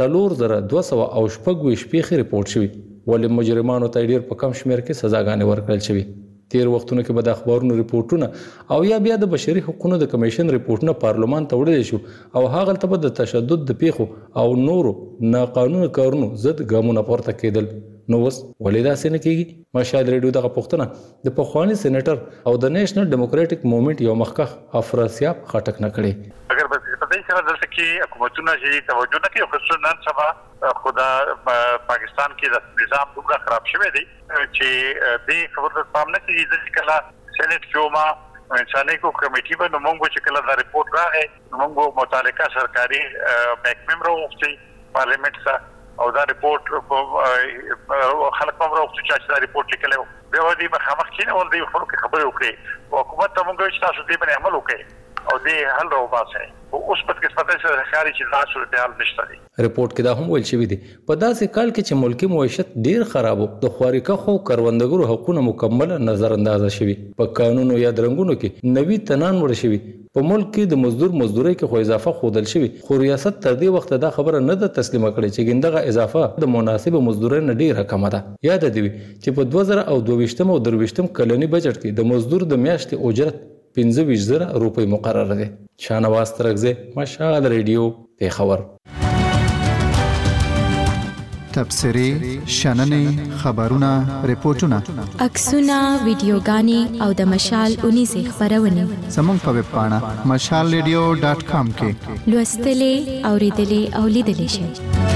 4226 پیښې ریپورت شوی، ولې مجرمانو ته ډیر په کم شمیر کې سزاګانې ورکړل شوی. تیر وختونو کې به د اخبارونو ریپورتونه او یا بیا د بشري حقوقو د کمیشن ریپورتونه پارلمان ته وړل شو او هغه ته به د تشدد د پیښو او نورو ناقانونه کارونو ضد ګامونه پورته کېدل. نو اوس ولې داسې نه کېږي؟ مشال ریډیو دغه پوښتنه د پخواني سېنیټر او د نیشنل ډیموکراټک موومېنټ یو مخکښ افراسیاب خټک نه کړي. اگر په دې سره دلته کې حکومتونه چې توجه نه کوي، خصوصا نن سبا خدا پاکستان کې د نظام دومره خراب شوی دی چې دې خبره ته پام نه کیږي چې کله سېنیټ جوما انساني کو کمیټي به موږ چې کله دا ریپورت راغی موږ متعلقه سرکاري محکمې راوستي پارلیمنت ته او دا ریپورت خلک هم راوستي چې دا ریپورت کله بیا دې مخامخ کینه ول دې خلکو خبرې وکړي او حکومت ته موږ چې تاسو دې باندې عمل وکړي او دې حل راوباسي اوس په قسمت سره ښکاري چې دا صورتحال نشته دي. رپورت کې دا هم ویل شوی دی په داسې کال کې چې ملکی معیشت ډیر خرابو د خوارکه خو کروندګرو حقوقونه مکمل نظر انداز شوی په قانونو یا درنګونو کې نوی تنان ور شوی په ملک کې د مزدورۍ کې خو اضافه خودل شوی خو ریاست تر دې وخت دا خبره نه ده تسلیم کړې چې ګندغه اضافه د مناسب مزدورۍ نه ډیره کم ده. یاد دی چې په 2022 او 23 کلنی بجټ کې د مزدور د میاشتې اجرت 25,000 روپۍ مقرره ده. شاهنواز ترغزه مشال ریډیو پیښور. تبصری، شننې، خبرونه، ریپورتونه، عکسونه، ویډیوګانې او د مشال 19 خبرونه زموږ په ویب پاڼه mashalradio.com کې لوستلې، اوریدلې او لیدلې شئ.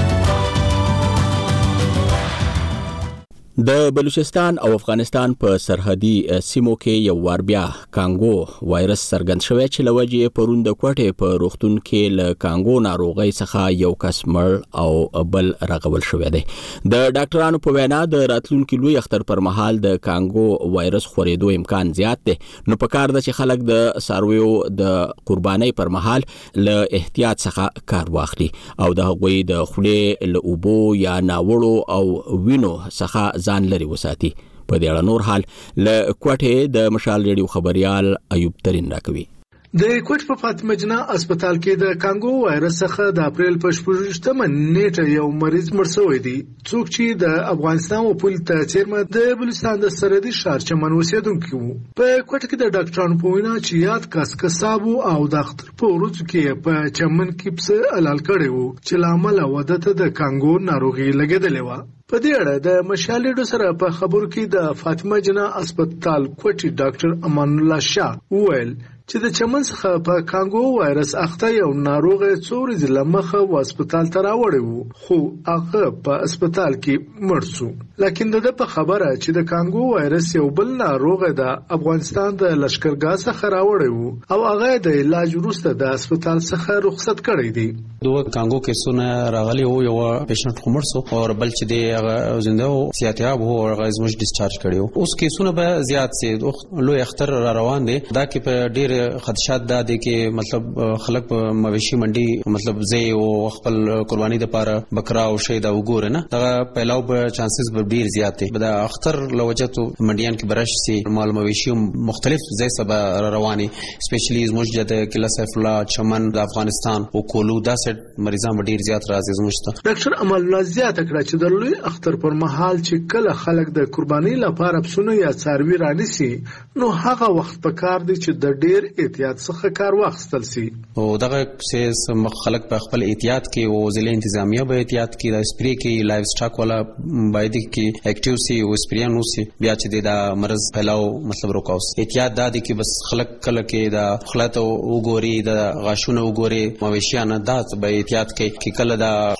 د بلوچستان او افغانستان په سرحدي سیمو کې یو وار بیا کانګو وایرس څرګند شوی چې لوجې پرون د کوټې په روغتون کې له کانګو ناروغي څخه یو کس مړ او بل راغول شوی دی. د ډاکټرانو په وینا د راتلونکي لوی اختر پر مهال د کانګو وایرس خورېدو امکان زیات دی، نو په کار ده چې خلک د سارویو د قربانۍ پر مهال له احتیاط څخه کار واخلي او د هغوی د خولې له اوبو یا ناوړو او وینو څخه ځان لري وساتي. په دې اړه نور حال له کوټې د مشال ریډیو خبريال ایوب ترين راکوي. د کوټ په فاطمه جنا هسپتال کې د کانګو وایرس څخه د اپریل په 18 نیټه یو مریض مړ شوی دی، څوک چې د افغانستان او پول ته چیرمه د بلوچستان د سرحدي ښار چمن اوسیدونکو وو. په کوټ کې د ډاکټرانو په وینا چې یاد کس کسابو او د اختر په ورځ کې په چمن کې پس علال کړي وو چې لامل ودته د کانګو ناروغي لګیدلې و. په دې اړه د مشالېډو سره په خبرو کې د فاطمه جنا هسپتال کوټي ډاکټر امان الله شاه وویل چې د چمن څخه په کانګو وایرس اخته یو ناروغ څو ورځې لمخه و هسپتال ته راوړی وو، خو هغه په هسپتال کې مړ شو. لکن د په خبره چې د کانګو وایرس یو بل ناروغ د افغانستان د لشکرګاه څخه راوړی وو او هغه د علاج وروسته د هسپتال څخه رخصت کړی دی. دوه کانګو کیسونه راغلي وو، یو پیشنټ خو مړ شو او بل چې دی هغه زنده وو، صحتیاب وو او هغه زموږ ډیسچارج کړی وو. اوس کیسونه به زیات سي، لوی اختر را روان دي. دا کې په ډیر خدشات دا دي کې مطلب خلک په مویشي منډي مطلب زی او خپل قرباني د پاره بکرا او شی دا وګور نه دا پهلاو به چانسز به ډیر زیات دي. دا اختر لوجتو منډیان کې برش سي مال مویشي مختلف زی سبا رواني سپیشلی زموږ د کلا سیف الله چمن د افغانستان او کولو دا سټ مریضان ډیر زیات راځي زموږ ته. ډاکټر امان الله زیات کړه چې د لوی اختر پر مهال چې کله خلک د قرباني لپاره پسونه یا څاروي رانیسي نو هغه وخت په کار دی چې د ډیر احتیاط څخه کار واخیستل سي او دغه څه خلک په خپل احتیاط کې او ضلع انتظامیه به احتیاط کې د سپری کې لایف سټاک والا باید کې اکټیو سي او سپریان نو سي بیا چې دا مرز پهلاو مطلب روکاوس. احتیاط دا دي چې بس خلک کله کې دا خلات او ګوري د غاشونه وګوري مویشیان دا به احتیاط کې کله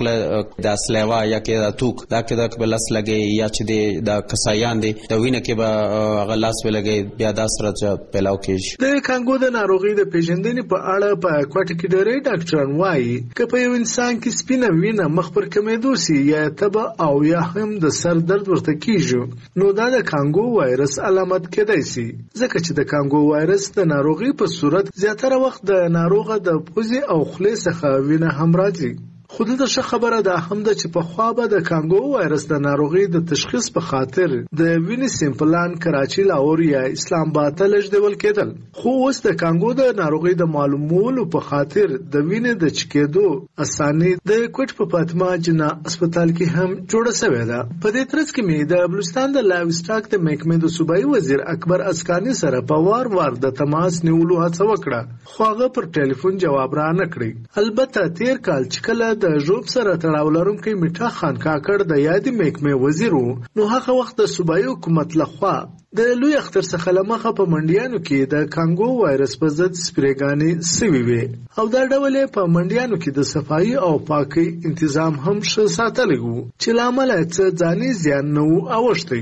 دا سلیوا یا کې دا توک دا کې دا بلس لګي یا چې دا کسایان دي د وینه کې به غلاس ولګي بیا دا سره پهلاو کې د کانګو د ناروغي د پیژندنې په اړه په کوټه کې ډېری ډاکټران وایي چې په یو انسان کې سپینه وینه مخ پر کمیدو سي یا تبه او یا هم د سر درد ورته کیږي نو دا د کانګو وایرس علامت کېدای سي، ځکه چې د کانګو وایرس د ناروغي په صورت زیاتره وخت د ناروغه د پوزې او خولې څخه وینه هم راځي. خو د ښه خبره ده هم ده چې په خوا به د کانګو وایرس د ناروغي د تشخیص په خاطر د وینې سیمپلان کراچي، لاهور یا اسلام آباد ته لېږدول کېدل، خو اوس د کانګو د ناروغي د معلومولو په خاطر د وینې د چکېدو اساني د کوټ په فاطمه جنا هسپتال کې هم جوړه شوې ده. په دې ترڅ کې مې د بلوچستان د لایف سټاک د محکمې د صوبایي وزیر اکبر اسکانی سره په وار د تماس نیولو هڅه وکړه، خو هغه پر ټلیفون جواب را نه کړی. البته تیر کال چې کله د ژوب سره تړاو لرونکي میټا خان کاکړ د یادې محکمې وزیر وو نو هغه وخت د صوبایي حکومت لخوا د لوی اختر څخه لمخه په منډیانو کې د کانګو وایرس په ضد سپریګانې سوي وي او دا ډول په منډیانو کې د صفایي او پاکي تنظیم هم ښه ساتلی وو چې لامل یې څه ځاني زیان نه وو اوښتی.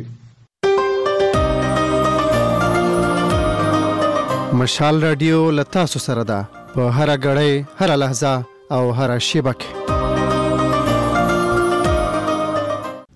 مشال رادیو لتاسو سره ده په هر غړې هر لحظه او هر شیبه کې.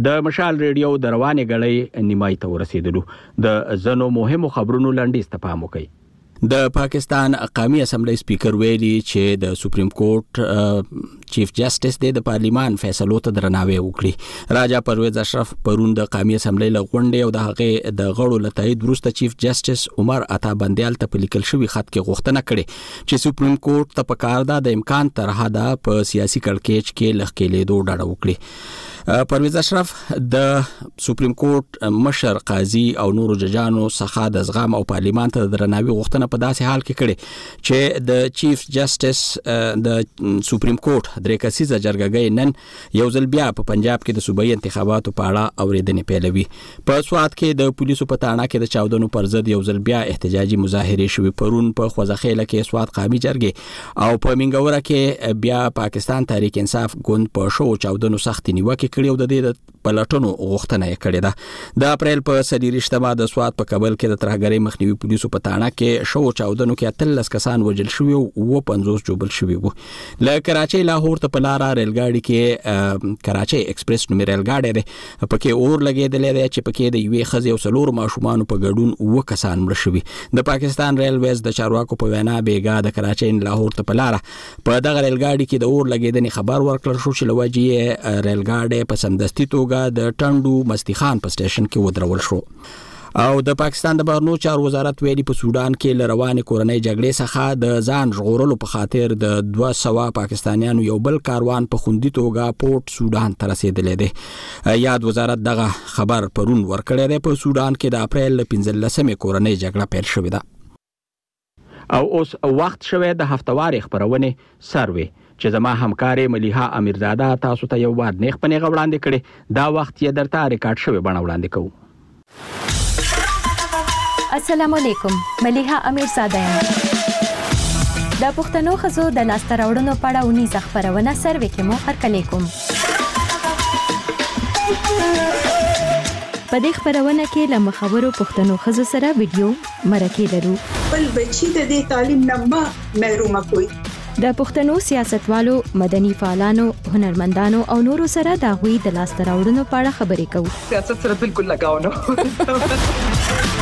د مشال ریډیو د روانې غړې نیمای ته ورسېدلو د زنو مهمو خبرونو لنډیز ته پام وکړئ. د پاکستان قومي اسمبلی سپیکر ویلي چې د سپریم کورټ چیف جسټس د پارلیمان فیصلو ته درناوی وکړي. راجا پرویز اشرف پرون د قومي اسمبلی لغونډې او د هغه د غړو لتاید وروسته چیف جسټس عمر عطا بندیال ته په لیکل شوی خط کې غوښتنه کړې چې سپریم کورټ ته پکار ده د امکان تر حده په سیاسي کړکېچ کې لخکېلېدو ډاډه وکړي. پرویز اشرف د سپریم کورټ مشر قاضي او نورو ججانو څخه د زغم او پارلیمان ته درناوی غوښتنه په داسې حال کې کړي چې د چیف جسټس د سپریم کورټ درې کسیزه جرګه نن یو ځل بیا په پنجاب کې د صوبایي انتخاباتو په اړه اوریدنې پیلوي. په سوات کې د پولیسو په تاڼه کې د چاودنو پر ضد یو ځل بیا احتجاجي مظاهرې شوې. پرون په خوځخېله کې سوات قومي جرګې او په منګوره کې بیا پاکستان تحریک انصاف ګوند په شو چاودنو سخت نیوکه کړې او د دې د پلټونو غوښتنه یې کړې ده. د اپریل په 23 د سوات په کابل کې د ترهګرۍ مخنیوي پولیسو په تاڼه کې شو چاودنو کې 13 کسان وژل شوي او 50 جوړل شوي وو. له کراچۍ لاهور ته په لار ریلګاډي کې کراچۍ ایکسپریس نومي ریلګاډي ده پکې اور لګېدلې ده چې پکې د یوې ښځې او 4 ماشومانو په ګډون 9 کسان مړه شوي. د پاکستان ریلویز د چارواکو په وینا بیګا د کراچۍ لاهور ته په لار په دغه ریلګاډي کې د اور لګېدنې خبر ورکړل شو چې لوجې ریلګاډي په سمدستي توګه د ټنډو مستی خان په سټیشن کې ودرول شو. او د پاکستان د بهرنیو چارو وزارت ویلي په سودان کې له روانې کورنۍ جګړې څخه د ځان ژغورلو په خاطر د 200 پاکستانیانو یو بل کاروان په خوندي توګه پورت سودان ته رسیدلی دی. یاد وزارت دغه خبر پرون ورکړی دی. په سودان کې د اپریل 15 کورنۍ جګړه پیل شوې ده. او اوس وخت شوی د هفتواري خبرونې سروي چې زما همکارې ملیحه امیرزاده تاسو ته یو واد نیخ پنیغه وړاندې کړي. دا وخت یې درته ریکارډ شوی بڼه وړاندې کوو. السلام علیکم، ملیحه امیرزاده یم. د پښتنو ښځو د لاسته راوړنو په اړه اونیزه خپرونه سروي کې مو هرکلی کوم. په دې خبرونه کې له مخورو پښتنو ښځو سره ویډیو مرکې لرو. بل بچی د دې تعلیم نه محرومه کوي. د پښتنو سیاستوالو، مدني فعالانو، هنرمندانو او نورو سره د هغوی د لاسته راوړنو په اړه خبرې کوو. سیاست سره بالکل لګاو نه.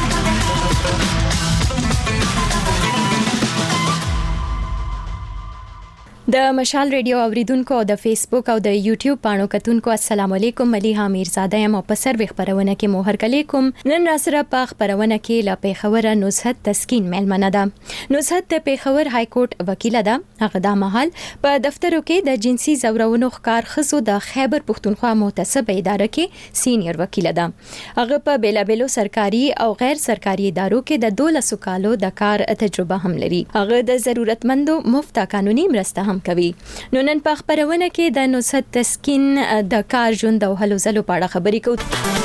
د مشال ریډیو اوریدونکو او د فیسبوک او د یوټیوب پاڼو کتونکو السلام علیکم. ملیحه امیرزاده یم او په سروي خبرونه کې مو هرکلی کوم. نن را سره په خبرونه کې له پیښور نزهت تسکین مېلمنه ده. نزهت د پیښور های کورټ وکیله ده. هغه د مهال په دفترو کې د جنسي زورونو ښکار ښځو د خیبر پښتونخوا متصبه اداره کې سینیئر وکیله ده. هغه په بیلابیلو سرکاري او غیر سرکاري ادارو کې د 12 کالو د کار تجربه هم لري. هغه د ضرورتمندو مفت قانوني مرسته هم کوي. نو نن په خبرونه کې د نزهت تسکین د کار ژوند او هلو ځلو په اړه خبرې کوو.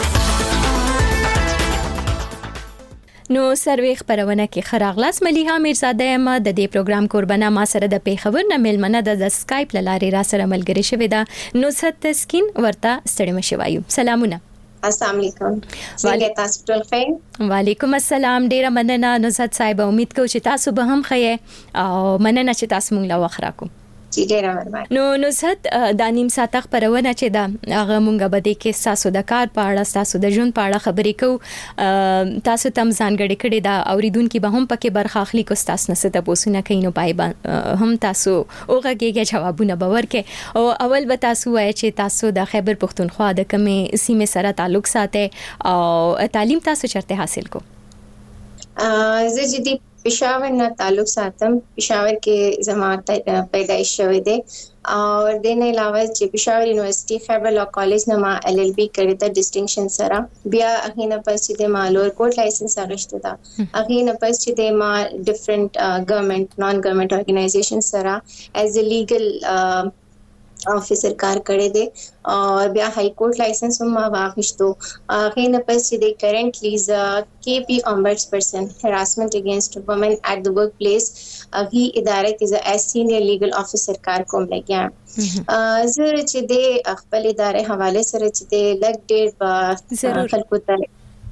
نو سروي خبرونه کې خراغلاس ملیحه امیرزاده یم. د دې پروګرام قربانه ما سره د پیښور نه مېلمنه د سکایپ لارې را سره ملګری شوې ده. نزهت تسکین ورته ستړي مشي وایو. سلامونه. السلام علیکم. څنګه تاسو ټول ښه؟ وعلیکم السلام. ډیره مننه نزهت صاحب. امید کوم چې تاسو به هم ښه او مننه چې تاسو مونږ لا وخت راکو. نو نزهت د نیم ساعت خبرونه چې دا هغه مونږ به د کې تاسو د کار په اړه، تاسو د ژوند په اړه خبرې کوو. تاسو تم ځانګړي کړي دا اوریدونکو به هم پکې برخه اخلي. کو تاسو نه ست پوسونه کوي نو پای هم تاسو اوغهږي جوابونه باور کې. او اول به تاسو وایي چې تاسو د خیبر پښتونخوا د کومې سیمې سره تعلق ساتي او تعلیم تاسو چرته حاصل کو؟ زه جدي پېښور نه تعلق ساتم. پېښور کې زما پیدایش شوې ده او د نه علاوه چې پېښور یونیورسيټي خیبر لا کالج نه ما LLB کړې ده ډیسټینکشن سره. بیا هغه نه پس چې د ما لوړ کورټ لایسنس اخیسته ده. هغه نه پس چې د ما ډیفرنٹ ګورنمنت نان ګورنمنت اورګنایزیشن سره ایز ا لیګل افیسر کار کړی دی او بیا های کورټ لایسنس هم واخیستو. هغه نه پس چې د کرنټلی ز KP ombudsperson harassment against women at the workplace هغه اداره کې ز as senior legal officer کار کوم لګیا. زه چې د خپل ادارې حواله سره چې د لګ ډېر په خلکو ته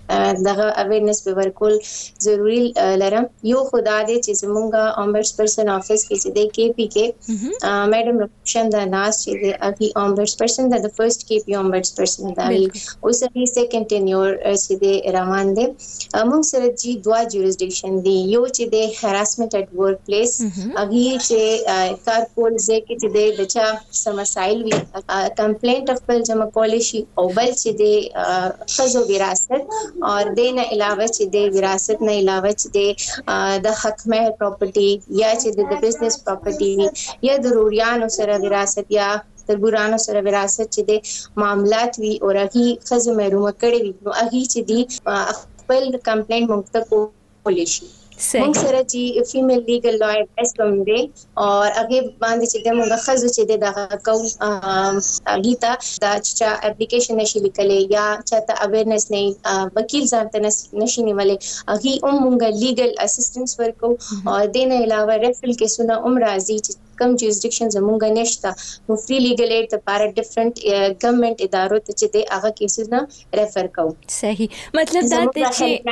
دغه اویرنس به ورکول ضروری لرم. یو خدا دې چې زمونږه امبرس پرسن افیس کې چې د کې پی کې میډم رپشن د ناس چې د اپی امبرس پرسن د فرست کې پی امبرس پرسن د اوس هی سیکنډ ټینیور چې د روان دي. موږ سره جی دوا جوریسډکشن دی. یو چې د هراسمنت اټ ورک پلیس اغي چې کار کول ځکه چې د بچا سمسایل وی کمپلینټ خپل جمع کول شي او بل چې د خزو وراثت اور دین علاوه چې د وراثت نه علاوه چې د حق مه پراپرټي یا چې د بزنس پراپرټي یا ضروريانو سره وراثت یا تربورانو سره وراثت چې د معاملات وی او هغه خزو محروم کړي وي نو هغه چې دی خپل کمپلینټ مونږ ته کول شي. موږ سره چې فیمیل لیګل لائر اس کوم دی اور هغه باندې چې موږ خزو چې د کو غیتا دا چې اپلیکیشن نشي لیکلې یا چاته اویرنس نه وکیل ځانته نشي نیولې هغه موږ لیګل اسسټنس ورکو او دین علاوه ریفرل کیسونه راځي چې کم جوریسډکشن زمونږ نشته نو فری لیګل ایډ لپاره ډیفرنٹ گورنمنٹ ادارو ته چې هغه کیسونه ریفر کوو. صحیح. مطلب دا چې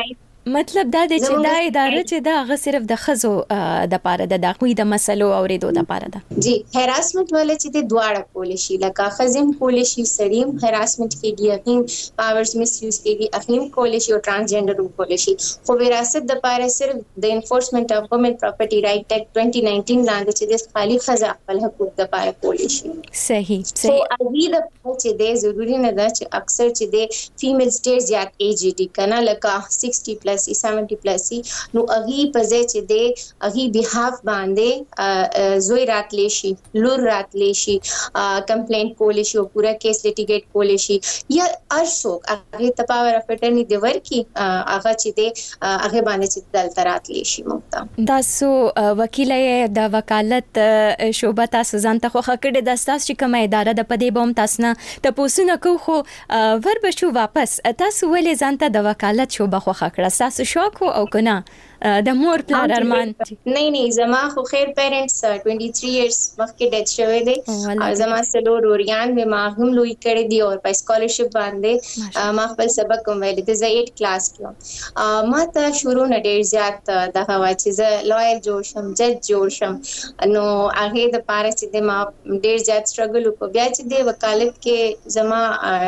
دا اداره چې دا هغه صرف د خزو د پاره د داخوي د مسلو اوریدو د پاره ده. جی هراسمنت ول چې د دواړه کول شي لکه خزم کول شي سړیم هراسمنت کېږي اخیم پاورز مس یوز کېږي اخیم کول شي او ترانسجنډر کول شي. خو وراثت د پاره صرف د انفورسمنت اف وومن پراپرټي رائټ ایکټ 2019 لاندې چې د خالي خزا خپل حقوق د پاره کول شي. صحیح. سو اغي د چې د ضروری نه ده چې اکثر چې د فیمیل سټیج زیات ایج دي کنه لکه 60 پلس 70 پلس نو اغي په ځای چې د اغي بهاف باندې زوی راتلی شي لور راتلی شي کمپلینټ کول شي او پورا کیس لیټیګیټ کول شي یا ارسو اغه ته پاور اف اټرنی دی ورکی اغه چې د اغه باندې چې دلته راتلی شي مونږ تاسو وکیل د وکالت شوبه تاسو ځان ته خو خکړه د تاسو چې کومه اداره د پدې بوم تاسو نه تاسو نه کو خو ور بشو واپس تاسو ولې ځان ته د وکالت شوبه خو خکړه تاسو شوق او کنه د مور پلان ارمان نه زما خو خیر پیرنټس 23 ایئرز مخکې ډیت شوی دی او زما سلو روریان به ما هم لوی کړی دی او په سکالرشپ باندې ما خپل سبق کوم ویل دي زه 8 کلاس کې ما ته شروع نه ډیر زیات د هوا چې زه لویر جوړ شم جج جوړ شم نو هغه د پاره چې ما ډیر زیات سټرګل وکړ بیا چې د وکالت کې زما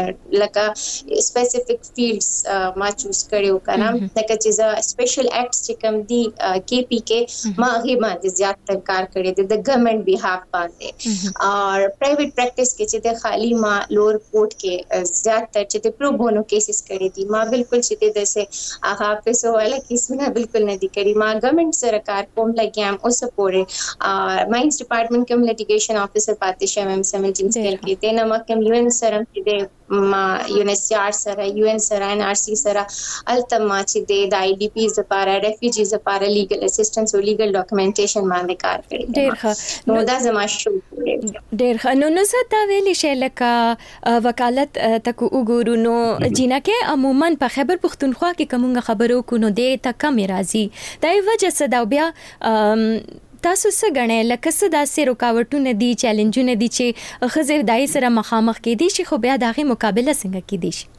لکه سپیسیفیک فیلډز ما چوز کړو کنه لکه چې زه سپیشل اکټس کم دی کې پی کې ما هغه باندې زیات تر کار کړی دی د ګورنمنت بیهاف باندې اور پرایویټ پریکټس کې چې د خالی ما لور کورټ کې زیات تر چې د پرو بونو کیسز کړی دي ما بالکل چې د سه هغه پیسو والا کیسونه بالکل نه دي کړی ما ګورنمنت سره کار کوم لګیام او سپورټ ماینز ډپارټمنټ کوم لیټیګیشن افیسر پاتې شوم 17 سکیل کې تنه ما کوم یو ان سره چې ما یونیسیار سره یو ان سره ان ار سی سره التما چې د آی ډی پیز لپاره ریفیوجیز لپاره لیګل اسسټنس او لیګل ډاکومېنټیشن باندې کار کړی ډیر ښه نو دا زما شو ډیر ښه نو زه دا ویلې شې لکه وکالت تکو وګورو نو جنکه عموما په خیبر پختونخوا کې کومه خبرو کو نو د تکم راځي دای وجه صدا بیا تاسو څه غنئ لکه څه داسې رکاوټونه دي چیلنجونه دي چې خزه دای سره مخامخ کېدي شي خو بیا دغه مقابله څنګه کېدي شي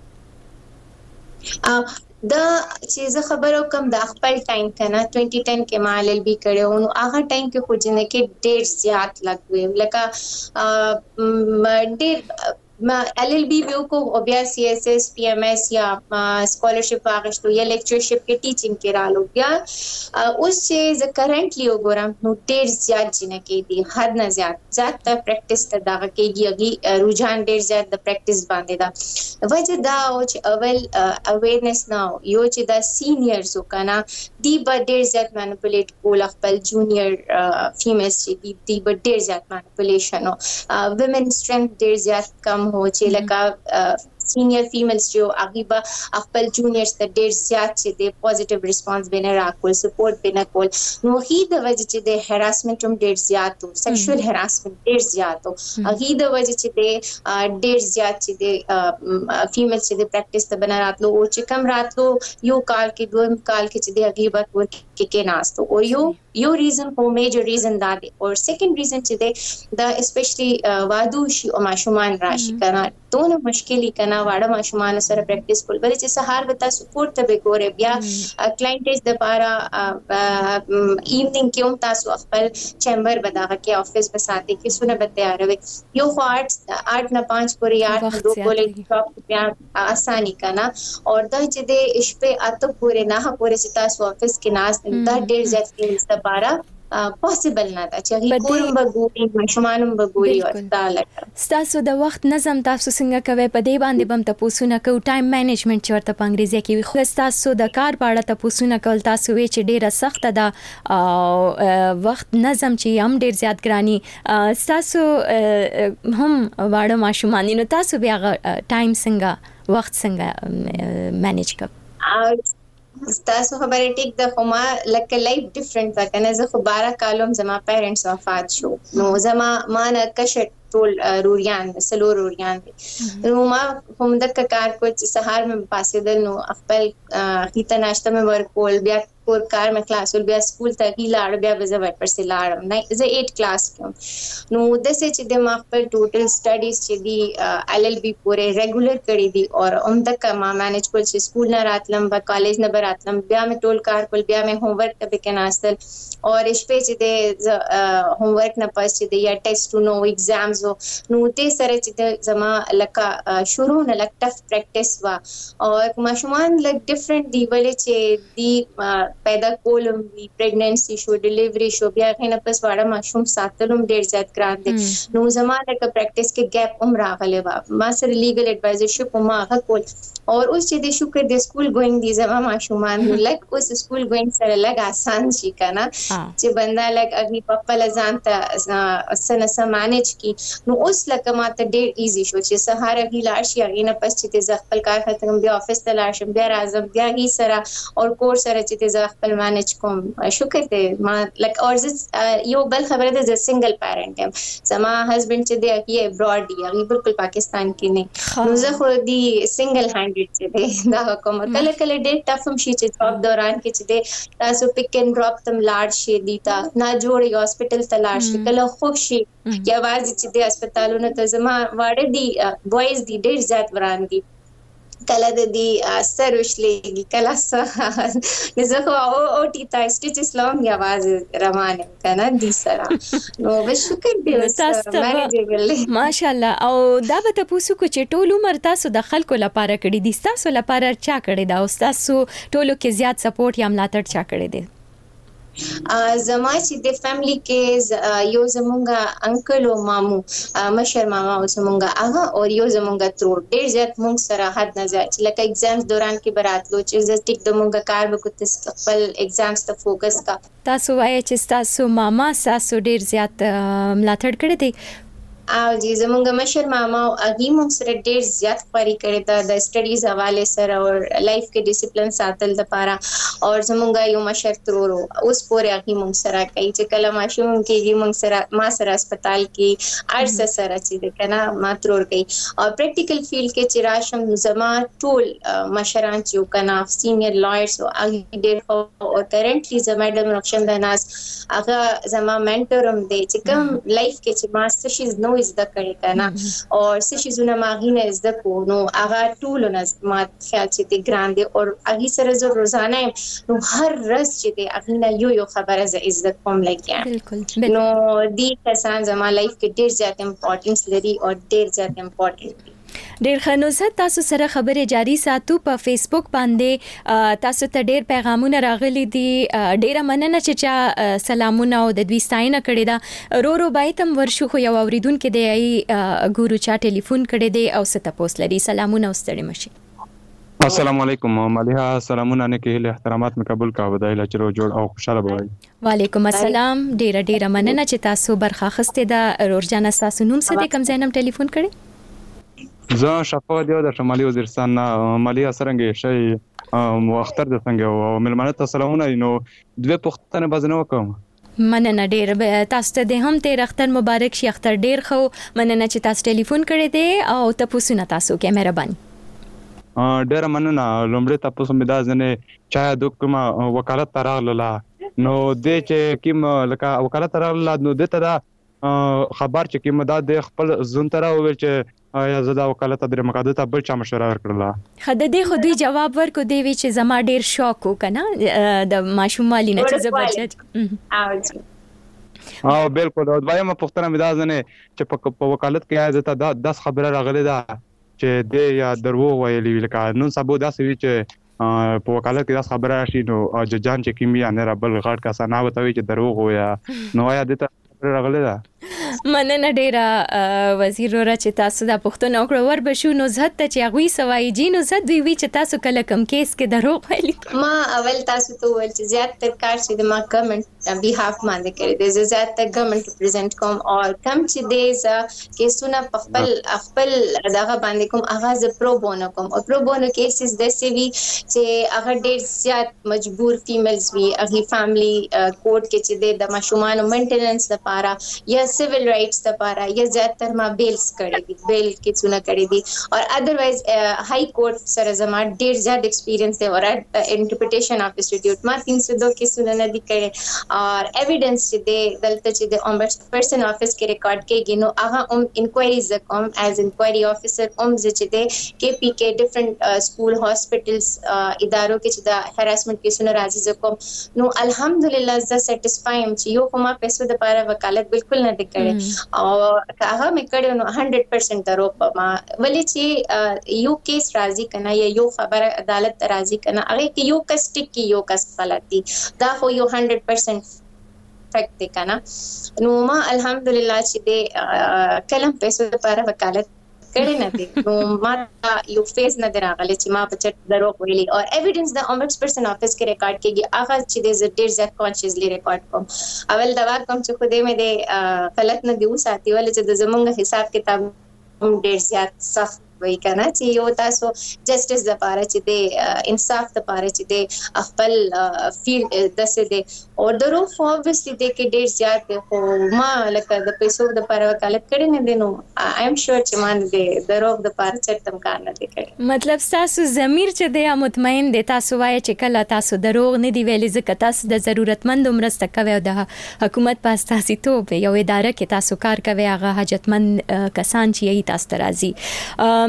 دا چې زه خبرو کوم د خپل ټایم کنه 2010 کې ما ال بي کړو نو هغه ټایم کې خو جن کې ډېر زیات لګوي لکه ډېر ما LLB به کو او بیا CSS PMS یا سکالرشپ واغشتو یا لیکچرشپ کې ټیچینګ کې رالو بیا اوس چې ز کرنټلی وګورم نو ډېر زیات جنہ کې دي حد نه زیات ته پریکټیس ته دا کېږي رجحان ډېر زیات د پریکټیس باندې دا وجه دا او چې اول اویرنس نو یو چې دا سینیئرز وکنا دی به ډېر زیات مانیپولیټ کول خپل جونیئر فیمیلز چې دی به ډېر زیات مانیپولیشن او وومن سټرنث ډېر زیات کم هو چې لکه سینیئر فیمیلز جو اغیبا خپل جونیئرز ته ډیر زیات چې د پوزټیو ریسپانس بینه راکول سپورټ بینه کول نو هی د وجه چې د هراسمنت هم ډیر زیات او سیکشوال هراسمنت ډیر زیات او هی د وجه چې د ډیر زیات چې د فیمیلز چې د پریکټیس ته بنا راتلو او چې کم راتلو یو کال کې دویم کال کې چې د اغیبا ورک کې ناستو او یو ریزن او میجر ریزن دا دی او سیکنډ ریزن چې د اسپیشلی وادو شي او ماشومان راشي کنه دونه مشکلی کنه کنه واړه ماشومان سره پریکټیس کول بل چې سهار به تاسو پورته به ګوري بیا کلاینټز د پاره ایوننګ کې هم تاسو خپل چیمبر بداغه کې افیس به ساتي کې سونه به تیاروي یو 8 نه 5 پورې 8 نه 2 پورې شاپ بیا آسانی کنه او دا چې د شپه اته پورې نه پورې چې تاسو افیس کې ناس دا ډیر ځات کې لپاره پوسیبل نه ده چې کوم بګوري مشمانم بګوري او تعالی تاسو د وخت نظم تاسو څنګه کوي په دې باندې بم تاسو نه کو ټایم مینجمنت چورته په انګریزي کې خو تاسو د کار په اړه تاسو نه کول تاسو وی چې ډیره سخت ده وخت نظم چې هم ډیر زیات ګرانی تاسو هم واړه ماشومان نو تاسو بیا ټایم څنګه وخت څنګه مینج کوئ تاسو خبره ټیک ده خو ما لکه لایف ډیفرنٹ ده کنه زه خو 12 کالم زما پیرنټس وفات شو نو زما نه کشت ټول روریان سلور روریان نو ما هم د کار کو چې سهار مې پاسې دل نو خپل خيته ناشته مې ورکول بیا کور کار مې کلاس ول بیا سکول ته کی لاړ بیا به زه ور سره لاړم نه زه 8 کلاس کې نو د څه چې د ما خپل ټوټل سټډیز چې دی LLB پورې ریګولر کړی دي او د کما مینج کول چې سکول نه راتلم با کالج نه راتلم بیا مې ټول کار کول بیا مې هوم ورک ته کې ناستل او شپې چې د هوم ورک نه پس چې د یا ټیسټ نو ایگزامز نو ته سره چې زما لکه شروع نه لک ټف پریکټیس وا او ماشومان لک ډیفرنٹ دی ولې چې دی پیدا کولم وی پریګننسي شو ډیلیوري شو بیا کنه پس واړه ماشوم ساتلم ډیر زیات ګران دي نو زما لکه پریکټیس کې ګیپ هم راغلی و ما سره لیګل ایڈوایزرشپ ما کول او اوس چې د شکر د سکول ګوینګ دي زما ماشومان لک اوس سکول ګوینګ سره لګ آسان شي کنه چې بندا لک اغي په خپل ځان ته سنه مانج کی نو اوس لکه ماته ډیر ایزی شو چې سهار غي لاړ شي اغي نه پس چې د خپل کار ختم بیا افیس ته لاړ شم بیا راځم بیا هي سره او کور سره چې خپل مانج کوم شکر دې ما لک اور یو بل خبره ده ز سنگل پیرنټ ام زما هسبند چې دی کی ابراډ دی هغه بالکل پاکستان کې نه نو زه خو دی سنگل هانډډ چې دی دا کوم کله کله ډېر ټف هم شي چې جاب دوران کې چې دی تاسو پک اینڈ ډراپ تم لاړ شي دی تا نه جوړي هاسپټل ته لاړ شي کله خوب شي یا واځي چې د هسپتالونو ته زما واړه دی بوایز دی ډېر زیات وران دي کله د دې سر وشلېږي کله زه خو او ټی تا سټیچز لوم یا आवाज روانه کنه دي سره نو به شکر دې ماشاءالله او دا به تاسو کو چې ټول عمر تاسو د خلکو لپاره کړی دي تاسو لپاره چا کړی دا او تاسو ټولو کې زیات سپورټ یا ملاتړ چا کړی دی زما چې د فیملی کې یو زمونږه انکل او مامو مشر ماما او زمونږه هغه او یو زمونږه ترور ډیر زیات مونږ سره حد نه ځي چې لکه ایگزامز دوران کې براتلو چې زه ټیک د مونږه کار وکړم خپل ایگزامز ته فوکس کا تاسو وایي چې تاسو ماما تاسو ډیر زیات ملاتړ کړی دی او جی زمونږ مشر ماما او اغي مونږ سره ډیر زیات خوري کړی دا د سټډیز حواله سره او لایف کې ډیسپلین ساتل لپاره او زمونږ یو مشر ترور اوس پورې اغي مونږ سره کوي چې کله ماشوم کېږي مونږ سره ما سره هسپتال کې ارس سره چې کنه ما ترور کوي او پریکټیکل فیلډ کې چې راشم زما ټول مشران چې کنه سینیئر لایرز او اغي ډیر او کرنټلی زما د رخصن د ناس هغه زما منټور هم دی چې کوم لایف کې چې ما څه شي نو زده کړی کنه او څه شي زونه ماغینه زده کو نو هغه ټول نه ما خیال چې دی ګران دی او هغه سره زه روزانه نو هر ورځ چې دی هغه یو خبره زده کوم لګیا نو دی کسان زما لایف کې ډیر زیات امپورټنس لري او ډیر زیات امپورټنت ډیر خنوزه تاسو سره خبره جاری ساتو په فیسبوک باندې تاسو ته ډیر پیغامونه راغلي دي ډیره مننه چې سلامونه او د دوی ستاینه کړې ده رو بایتم ورشو خو یو اوریدونکو دی ګورو چا ټلیفون کړی دی او ست پوس لري سلامونه واستړي مشي السلام علیکم مليحه سلامونه نه کې له احترامات مې قبول کا ودای لا چرو جوړ او خوشاله بوي وعلیکم السلام ډیره مننه چې تاسو برخه خسته ده رورجان تاسو نوم څه د کم زینم ټلیفون کړی زه شفا دیو د شمالي وزیرستان مالی سرنګ شي مؤخر د څنګه او ملمنه تسلامونه نو دوه پختنه بزنه وکم مننه ډیر تاسو ته هم تیر اختر مبارک شي اختر ډیر خو مننه چې تاسو ټلیفون کړی دی او تاسو نه تاسو کې مهرباني ډیر مننه لومړی تاسو مې دا ځنه چا د کوم وکالت تراغله نو د چې کوم لکه وکالت تراغله نو د ته دا خبر چې کوم د خپل زون تر او چې یا زدا وکالت د مقاده ته بل چا مشوره ورکړه خدای دې خو دوی جواب ورکو دی وی چې زما ډیر شوق وکنه د ماشومالي نه چې زبرجت او بالکل او وایم پښتنه مدازنه چې په وکالت کې عادت ده 10 خبره راغلي ده چې د یا درو ویلي لکه نن سبا داسې وی چې په وکالت کې 10 خبره راشي نو ججان چې کیمیا نه را بل غټ کا سنا وتوي چې درو ویا نو یا د ته راغلي ده مننه ډیره وزیر را چې تاسو د پښتون او کړور بشو نو زهت ته چې غوي سوای جینو زد وی چې تاسو کله کم کیس کې دروغ ویلي ما اول تاسو ته ول چې زیات تر کار چې د ما گورنمنت به هاف باندې کړی د زیات تر گورنمنت ریپرزینټ کوم او کم چې د کیسونه خپل دغه باندې کوم اغاز پرو بونو کوم او پرو بونو کیسز د سی وی چې هغه ډیر زیات مجبور فیمیلز وی هغه فیملی کورټ کې چې د ماشومان مینټیننس لپاره یا سیویل رائټس لپاره یا زیاتره ما بیلز کړی دي بیل کې څونه کړی دي او ادروایز های کورټ سره زما ډیر زیات ایکسپیرینس دی او انټرپریټیشن اف انسټیټیوټ ما 302 کې څونه نه دي کړی او ایویډنس چې دی دلته چې د امبرسن افیس کې ریکارډ کېږي نو هغه انکوایریز کوم ایز انکوایری افیسر چې دی کې پی کې ډیفرنٹ سکول هاسپټلز ادارو کې چې د هراسمنت کیسونه راځي کوم نو الحمدلله ز سټیسفایم چې یو کومه پیسو د لپاره وکالت بالکل نه کړي او هغه مې کړو نو 100% درو ما ولې چې یو کیس راضی کنه یا یو خبر عدالت راضی کنه هغه کې یو کس ټیک کی یو کس غلطي دا خو یو 100% فیکٹ دی کنه نو ما الحمدلله چې د کلم پیسو لپاره وکالت کړي نه دي نو ما یو فیس نه دراغله چې ما په چټ درو ویلي او ایویډنس د امبرسن افیس کې ریکارډ کېږي هغه چې د ډیر ځکه کانشسلی ریکارډ کوم اول دا کوم چې خو دې مې د غلط نه دی وساتي ولې چې د زمونږ حساب کتاب ډیر زیات سخت وای کنه چې یو تاسو جسټس د لپاره چې د انصاف د لپاره چې د خپل فیل دسه دي او درو خو obviously د کې ډیر زیات خو ما لکه د پیسو د لپاره وکالت کړی نه دي نو آی ایم شور چې مان د درو د لپاره چرتم کار نه دی کړی مطلب تاسو ضمیر چې د مطمئن دي تاسو وای چې کله تاسو دروغ نه دی ویلي ځکه تاسو د ضرورتمند مرسته کوي او د حکومت په اساسي توګه یو اداره کې تاسو کار کوي هغه حاجتمند کسان چې یې تاسو ترازی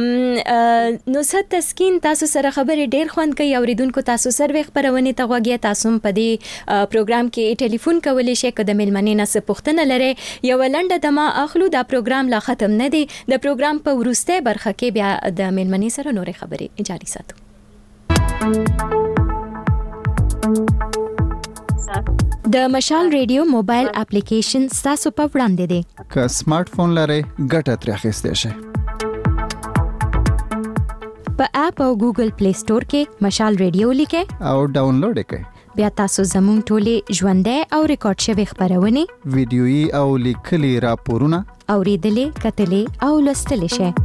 نو ست تسکین تاسو سره خبرې ډیر خوند کوي اوریدونکو تاسو سروي خبرونه ته غوږی تاسو په دې پروګرام کې ټلیفون کولای شئ کله ملمنې نه څه پوښتنه لري یو لنډه دمه اخلو دا پروګرام لا ختم نه دی د پروګرام په ورسته برخه کې بیا د ملمنې سره نورې خبرې جاری ساتو د مشال ریډیو موبایل اپلیکیشن تاسو په وړاندې دی که سمارټ فون لرئ ګټه ترې اخیستئ شئ په اپ او ګوګل پلی سٹور کې مشال ریډیو لیکئ او ډاونلوډ کړئ بیا تاسو زموږ ټولې ژوندۍ او ریکارډ شوی خبرونه ویډیويي او لیکلي راپورونه اوریدلې کتلې او لوستلې شئ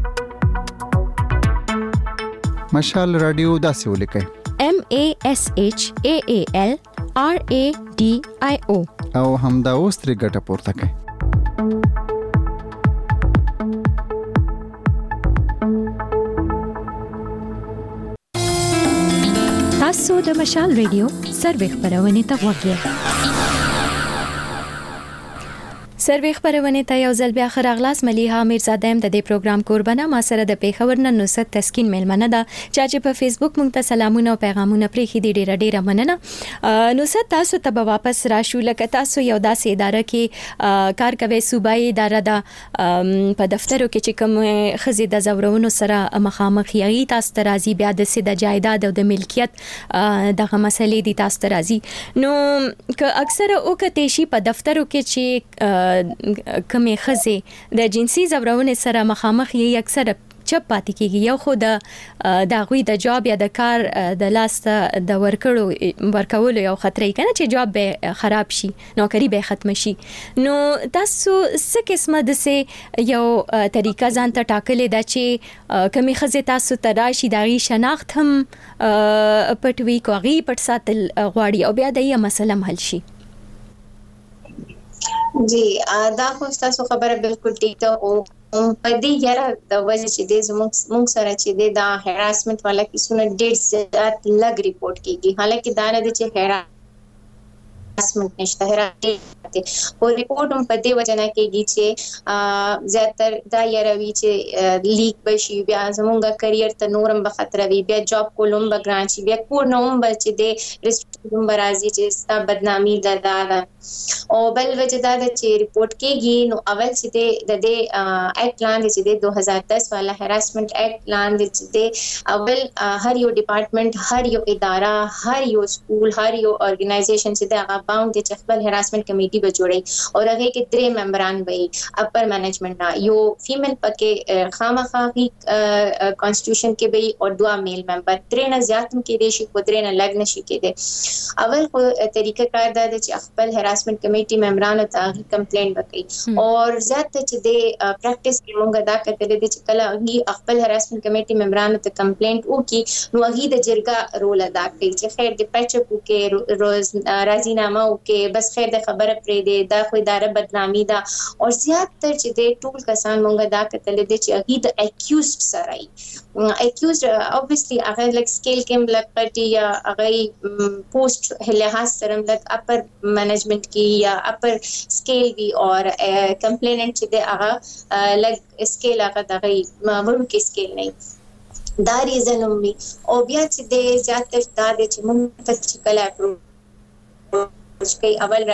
مشال رادیو داسې ولیکئ MASHAALRADIO او همدا اوس ترې ګټه پورته کړئ تاسو د مشال ریډیو سروي خبرونه ته غوږی سروي خبرونه ته یو ځل بیا خراغلاس مليحه میرزاده د دې پروګرام قربانه ما سره د پیښور نن نوست تسکین میلمنه ده چې په فیسبوک مونږ ته سلامونه او پیغامونه پرې خې دي ډیره مننه نوست تاسو ته واپس راشو لکه تاسو یو داسې اداره کې کار کوي صوبایي اداره ده په دفترو کې چې کوم خزي د زورونو سره مخامخ یي تاسو ته راځي بیا د سید جایداد او د ملکیت دغه مسلې دي تاسو ته راځي نو که اکثره وکټې شي په دفترو کې چې کمې خزي د جنسي زورونه سره مخامخ یي اکثر چپ پاتې کیږي یو خو د غوي د جاب یا د کار د لاست د ورکولو یو خطرې کنه چې جاب به خراب شي نوکری به ختم شي نو تاسو څه قسمه د سه یو طریقه ځان ته ټاکلې ده چې کمی خزه تاسو ته راشي دغه شناخت هم پټوي کوغي پټ ساتل غواړي او بیا د یو مسله حل شي جی دا خو تاسو خبره بالکل ټیک ده او په دې یاره د وجه چې د زموږ سره چې د هراسمنت والا کیسونه ډېر زیات لګ ریپورت کیږي حالکه دا نه دي چې هراسمنت نشته او ریپورت هم په دې وجه نه کېږي چې زیاتر دا یاروي چې لیک بشي بیا زمونږ کریئر ته نورم به خطر وي بیا جاب کولم به ګران شي بیا کور نوم به چې د ریسټریکشن برازي چې ستا بدنامي ده او بل وجه دا چې ریپورت کېږي نو اول چې د ایکټ لاندې چې د 2010 والا هراسمنت ایکټ لاندې چې د اول هر یو ډپارټمنټ هر یو اداره هر یو سکول هر یو ارګنایزیشن چې د هغه باوند چې خپل هراسمنت کمیټي به جوړي او هغه کې 3 ممبران وي اپر مینجمنٹ نا یو فیمیل پکې خامخاغي کانسټیټیوشن کې وي او 2 میل ممبر 3 نه زیات کې دي شي کو 3 نه لګ نشي کېده اول خو طریقه کار دا چې خپل هراسمنت کمیټي ممبرانو ته کمپلینټ وکړي او زیات چې د پریکټیس کې مونږ دا کتل دي چې کله هغه خپل هراسمنت کمیټي ممبرانو ته کمپلینټ وکړي نو هغه د جرګه رول ادا کوي چې خیر د پچ کې روز راضینامه وکړي بس خیر د خبره پرې دی دا خو اداره بدنامي ده او زیات تر چې د ټول کسان مونږ دا کتل دي چې هغه د اکیوزډ سره ای اکیوزډ obviously هغه لک سکیل کې لک پټي یا هغه پوسټ لحاظ سره لک اپر مینجمنٹ کې یا اپر سکیل وی اور کمپلیننٹ چې د هغه لک سکیل هغه دغه معمول کې سکیل نه دا ریزن هم وي او بیا چې د زیات تر دا چې مونږ ته کله اپروچ کوي اول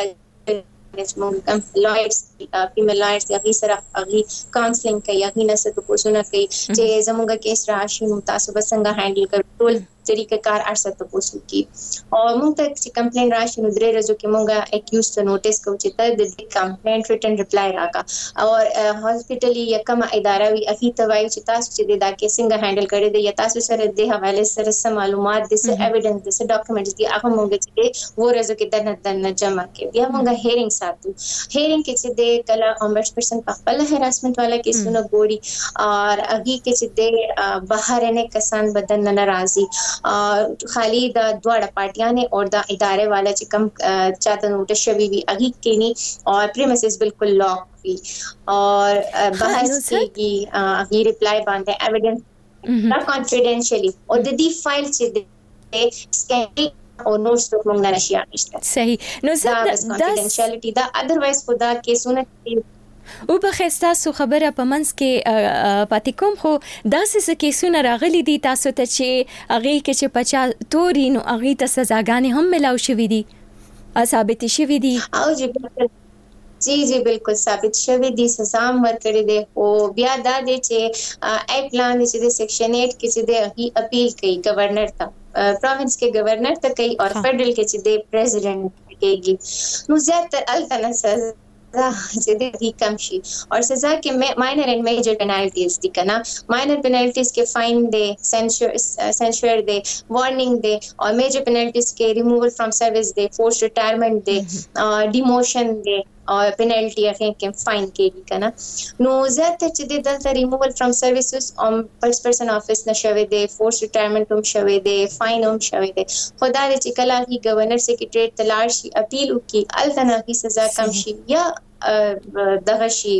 مونږ لایرز فیمیل لایرز یا غي سره غي کاونسلینګ کوي یا غي نسه د پوښتنه کوي چې زموږ کیس راشي نو تاسو به څنګه هانډل کوئ ټول طریقه کار ارسه ته پوښتنه کوي او موږ ته چې کمپلین راشي نو درې ورځې کې موږ اکیوز ته نوټیس کوو چې ته د کمپلینټ ریټن ریپلای راکا او هاسپټل یا کوم اداره وي اخی ته وایي چې تاسو چې دا کیس څنګه هانډل کړی دی یا تاسو سره د حواله سره سم معلومات د ایویډنس د ډاکومېنټس دي هغه موږ چې و ورځې کې د جمع کوي بیا موږ هیرینګ ساتو هیرینګ کې چې د کله امبرسپرسن په خپل هراسمنت والا کیسونه ګوري او هغه کې چې د بهر نه کسان بدن نه راضي خالی د دوړه پارټیانه او د ادارې والا چې کم چاته نوټس شوی وي هغه کې نه او پریمیسز بالکل لاک وي اور بحث کېږي هغه ریپلای باندې ایویډنس دا کانفیډنشلی او د دې فایل چې د سکینینګ او نوټس ته موږ نه راشي اخیسته صحیح نو زه دا کانفیډنشیالټی دا اذروایز خدا کیسونه او په خستاسو خبره په منځ کې پاتې کوم خو داسې څه کیسونه راغلي دي تاسو ته چې هغه کې چې پچا توري نو هغه ته سزاګانې هم ملاو شوې دي ثابت شوې دي او جی بالکل ثابت شوی دي سزا ورکړي دي او بیا دا دي چې ایکټ لاندې چې د سیکشن 8 کې چې د اپیل کوي گورنر ته پروینس کې گورنر ته کوي او فدرل کې چې د پریزیډنټ کوي نو زیاتره التنس چې د کم شي او سزا کې ماینر اینڈ میجر پینالټیز دي کنه ماینر پینالټیز کې فاین دي سینشر دي وارننګ دي او میجر پینالټیز کې ریموول فرام سروس دي فورس ریټایرمنٹ دي ډیموشن دي او پینالټي هغه کې فاین کېږي کنه نو زیات چې د ریموول فرام سروسز پرسن افیس نشوي دي فورس ریټایرمنٹ هم شوي دي فاین هم شوي دي خدای دې چې کله هی گورنر سیکریټریټ تلار شي اپیل وکي التنا کی سزا کم شي یا دغه شي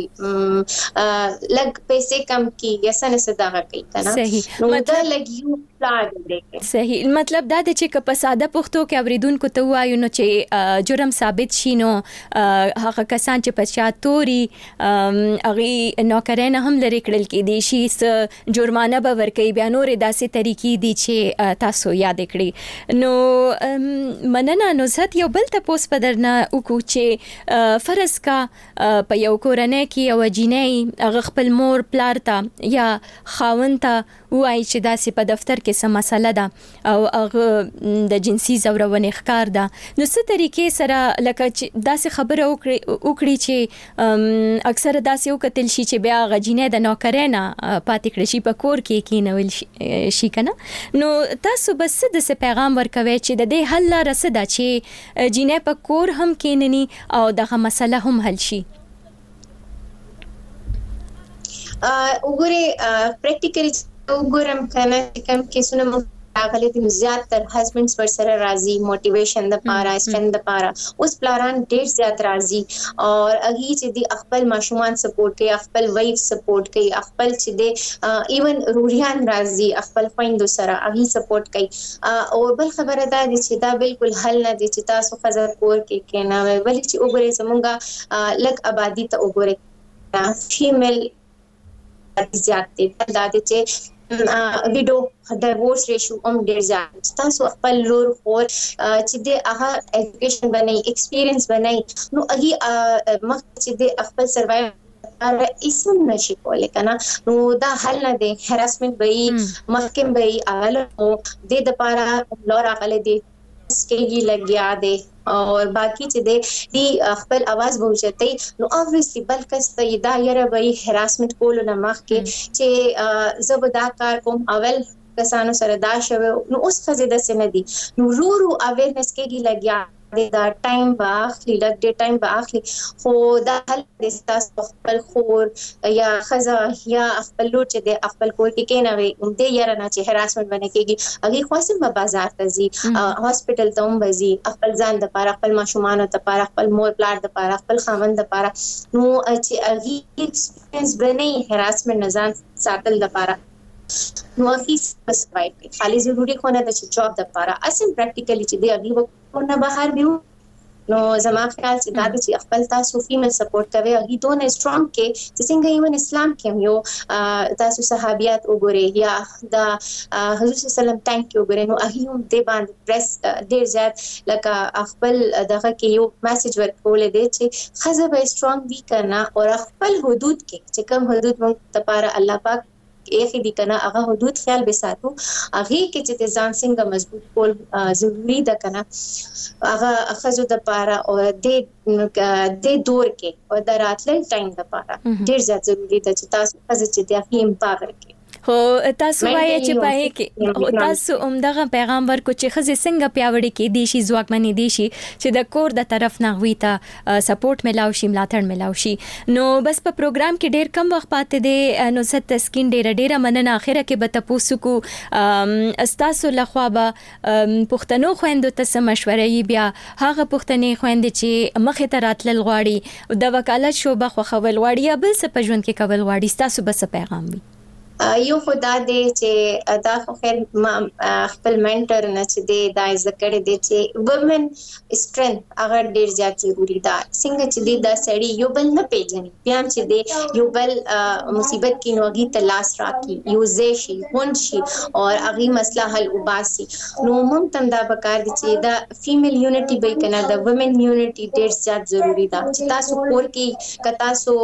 لګ پیسې کم کی یا سن صدقه کوي کنه صحیح مطلب لګیو پلاډ دی صحیح مطلب دا چې که په ساده پښتو کې اوریدونکو ته وایو نو چې جرم ثابت شي نو هغه کسان چې په چا توري هغه نوکرانه هم لري کړل کې دي شي جرمانه به ورکړي بیا نور داسې طریقې دي چې تاسو یاد کړئ نو مننه نو زت یو بل ته پوس پدرنه وکړو چې فرض کا په یو کورنۍ کې یو جنۍ هغه خپل مور پلار ته یا خاوند ته وایي چې داسې په دفتر کې څه مسله ده او هغه د جنسي زورونې ښکار ده نو څه طریقې سره لکه چې داسې خبره وکړي چې اکثره داسې وکتل شي چې بیا هغه جنۍ د نوکرۍ نه پاتې کړي شي په کور کې کېنول شي که نه نو تاسو به څه داسې پیغام ورکوئ چې د دې حل لاره څه ده چې جنۍ په کور هم کېنني او دغه مسله هم حل شي وګورئ پریکټیکلی وګورم کنه کوم کیسونه راغلي دي زیات تر هسبندز پر سره راځي موټیویشن د پاره سترنث د پاره اوس پلاران ډیر زیات راځي او اغي چې دی خپل ماشومان سپورټ کوي خپل وایف سپورټ کوي خپل چې دی ایون روریان راځي خپل خويندو سره اغي سپورټ کوي او بل خبره ده چې دا بالکل حل نه دي چې تاسو خزر کور کې کینا ولې چې وګورئ زمونږه لک آبادی ته وګورئ فیمیل زیات دي دا چې ویډیو ډایورس ریشو ډیر زیات تاسو خپل لور خور چې د هغه ایجوکیشن بنئ ایکسپیرینس بنئ نو اغي مخ چې د خپل سروایو اسم نشي کولای کنه نو دا حل نه دی هراسمنت به محکم به اغلو د لپاره لور اغله دی سکیږي لګیا دی اور باقی چې دی خپل आवाज بوجتای نو obviously بلکې دا یره به هراسمنت کول نه مخ کې چې زبدا کار کوم اول کسانو سره دا شوه نو اوس خزیده سن دي نو رو اویرنس کېږي لګیا دا ټایم باخلی لګ ډې ټایم باخلی خو دا حل د تاسو خپل خور یا خزا یا خپل لور چې د خپل کور کې کېنوي د یاره نه چې هراسمنت باندې کېږي هغه خاصه په بازار ته ځي هاسپټل ته هم وځي خپل ځان د لپاره خپل ماشومان ته لپاره خپل مور پلار د لپاره خپل خاوند د لپاره نو چې هغه ایکسپیرینس باندې هراسمنت نه ځان ساتل د لپاره نو هیڅ پسوای خالي ضروری خو نه د جاب د لپاره اسیم پریکټیکلی چې دی هغه ورنه بهر دیو نو زما خیال چې دا چې خپل تاسو فیمیل سپورټ کوي هغه دونه سترونګ کې چې څنګه ایون اسلام کې یو تاسو صحابيات وګورئ یا د حضرت صلی الله علیه وسلم ټانک وګورئ نو هغه هم د باندې پریس ډیر زیات لکه خپل دغه کې یو میسج ورکول دي چې خزه به سترونګ وی کرنا او خپل حدود کې چې کوم حدود موږ لپاره الله پاک ایخی دی کنه هغه حدود خیال به ساتو هغه کې چې ځان څنګه مضبوط کول ضروری ده کنه هغه خزو د پاره او د دور کې او د راتلل ټایم د پاره ډیر زیات ضروری ده چې تاسو خزه چې د هغه امپاور کې خو تاسو وایي چې پای کې تاسو عمدغه پیغمبر کو چې خزه څنګه پیاوړی کې دي شي ځواکمنې دي شي چې د کور د طرف نه وي ته سپورټ ملاو شي ملاتړ ملاو شي نو بس په پروګرام کې ډیر کم وخت پاتې دي نو ست تسکین ډیره مننه اخره کې به تاسو کو استاسو لخوا به پښتنو خويندو ته مشوره بیا هغه پښتنې خويندې چې مخه ته راتلل غواړي د وکالت شوبه خو خول غواړي یا بل څه په ژوند کې کول غواړي تاسو بس پیغام وي یو خدا دې چې دا خو خیر خپل منټر نه چې دې دا ذکر دې چې وومن سترنث هغه ډیر زیات ضروری ده څنګه چې دې دا سړی یو بل نه پیژني بیا چې دې یو بل مصیبت کې نوږي تلاش راکې یو زیشي ونشي او هغه مسله حل وباسي نو موږ تم دا پکار دي چې دا فیمیل یونټي به کنه دا وومن یونټي ډیر زیات ضروری ده چې تاسو کور کې کتا سو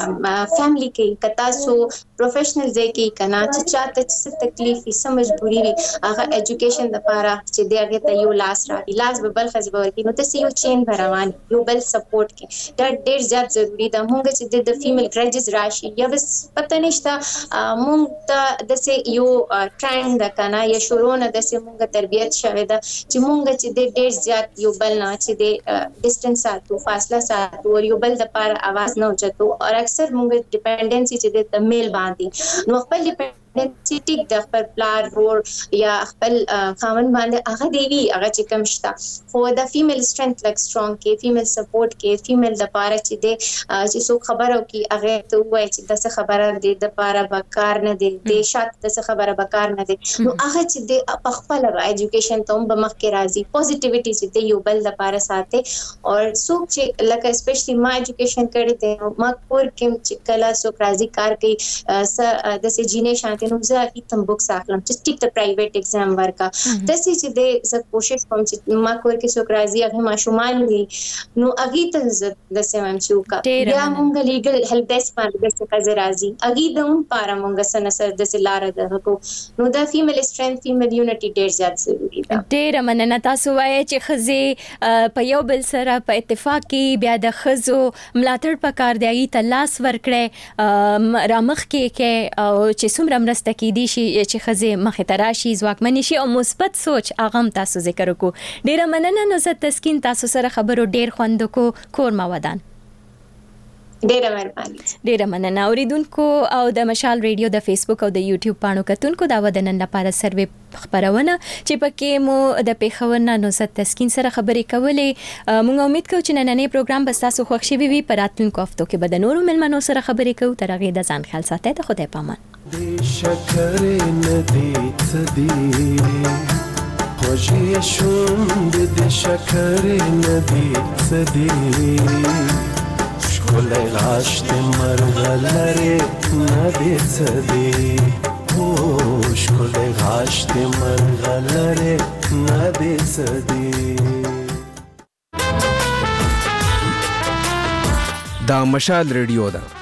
فیملی کې کتا سو پروفیشنل ځای کې کنا چې چاته څه تکلیف یې سم مجبوري وي هغه ایجوکیشن د لپاره چې دغه ته یو لاس راځي لاس به بل خزبه ورکی نو تاسو یو چین روان یو بل سپورټ کې دا ډیر زیات ضروری ده مونږ چې د فیمیل ګریجز راشي یا بس پته نشته مونږ ته د سه یو ټرند کنا یا شورونه د سه مونږ تربيت شوه ده چې مونږ چې ډیر زیات یو بل نه چې د ډیسټنس ساتو فاصله ساتو او یو بل د لپاره आवाज نه اوچتو او اکثر مونږ ډیپندنسي چې د میل باندې نو خپل ډیپندنسي د خپل پلار ور یا خپل خاوند باندې هغه دیوی هغه چې کم شته خو د فیمیل سترنث لک سترونګ کې فیمیل سپورټ کې فیمیل د لپاره چې څو خبرو کې هغه ته وایي چې د څه خبره د لپاره بکار نه دی د شات د څه خبره بکار نه دی نو هغه چې د خپل ایجوکیشن ته هم بمخ کې راځي پوزټیویټي چې د یو بل لپاره ساتي او څوک چې لکه سپیشلی ما ایجوکیشن کړی دی ما کور کې چې کلا څوک راځي کار کوي د سې جینې شانتي نو زه هیڅ بوک ساخلم چې ټیک ته پرایویټ ایگزام ورکا د سې چې د ز کوشش کوم چې ما کور کې څوک راځي هغه ماشومان دي نو هغه ته د سې مم چوکا یا مونږ لیګل هیلپ ډیسک باندې د څه راځي هغه د هم پاره مونږ سره سره د سې لار ده کو نو د فیمیل سترنث فیمیل یونټي ډیر زیات ضروری ده ډیر مننه تاسو وایي چې خزه په یو بل سره په اتفاق کې بیا د خزو ملاتړ پکار دی ته لاس ورکړي رامخ کې او چې څومره مرسته کې دي شي چې خزه مخه تراشي ځواکمن شي او مثبت سوچ اغم تاسو ذکر وکړو ډیر مننه نو زه تسکین تاسو سره خبرو ډیر خوند کو کور ما ودان ډیره مهرباني. ډیره مننه اوریدونکو او د مشال ریډیو د فیسبوک او د یوټیوب پاڼو کتونکو دا ودنن لپاره سروې خبرونه چې پکې مو د پیښور نه نوزت تسکین سره خبرې کولې. موږ امید کوو چې نننې پروګرام به تاسو خوښ شي وي. په راتلونکو هفتو کې به د نورو ملمنو سره خبرې کوو. تر هغه د ځان خیال ساتئ. د خدای پامان. شکر ندی تدی خوشی شوند د شکر ندی تدی شکل غاشت مرغلره ندی تدی شکل غاشت مرغلره ندی تدی. دا مشال ریډیو ده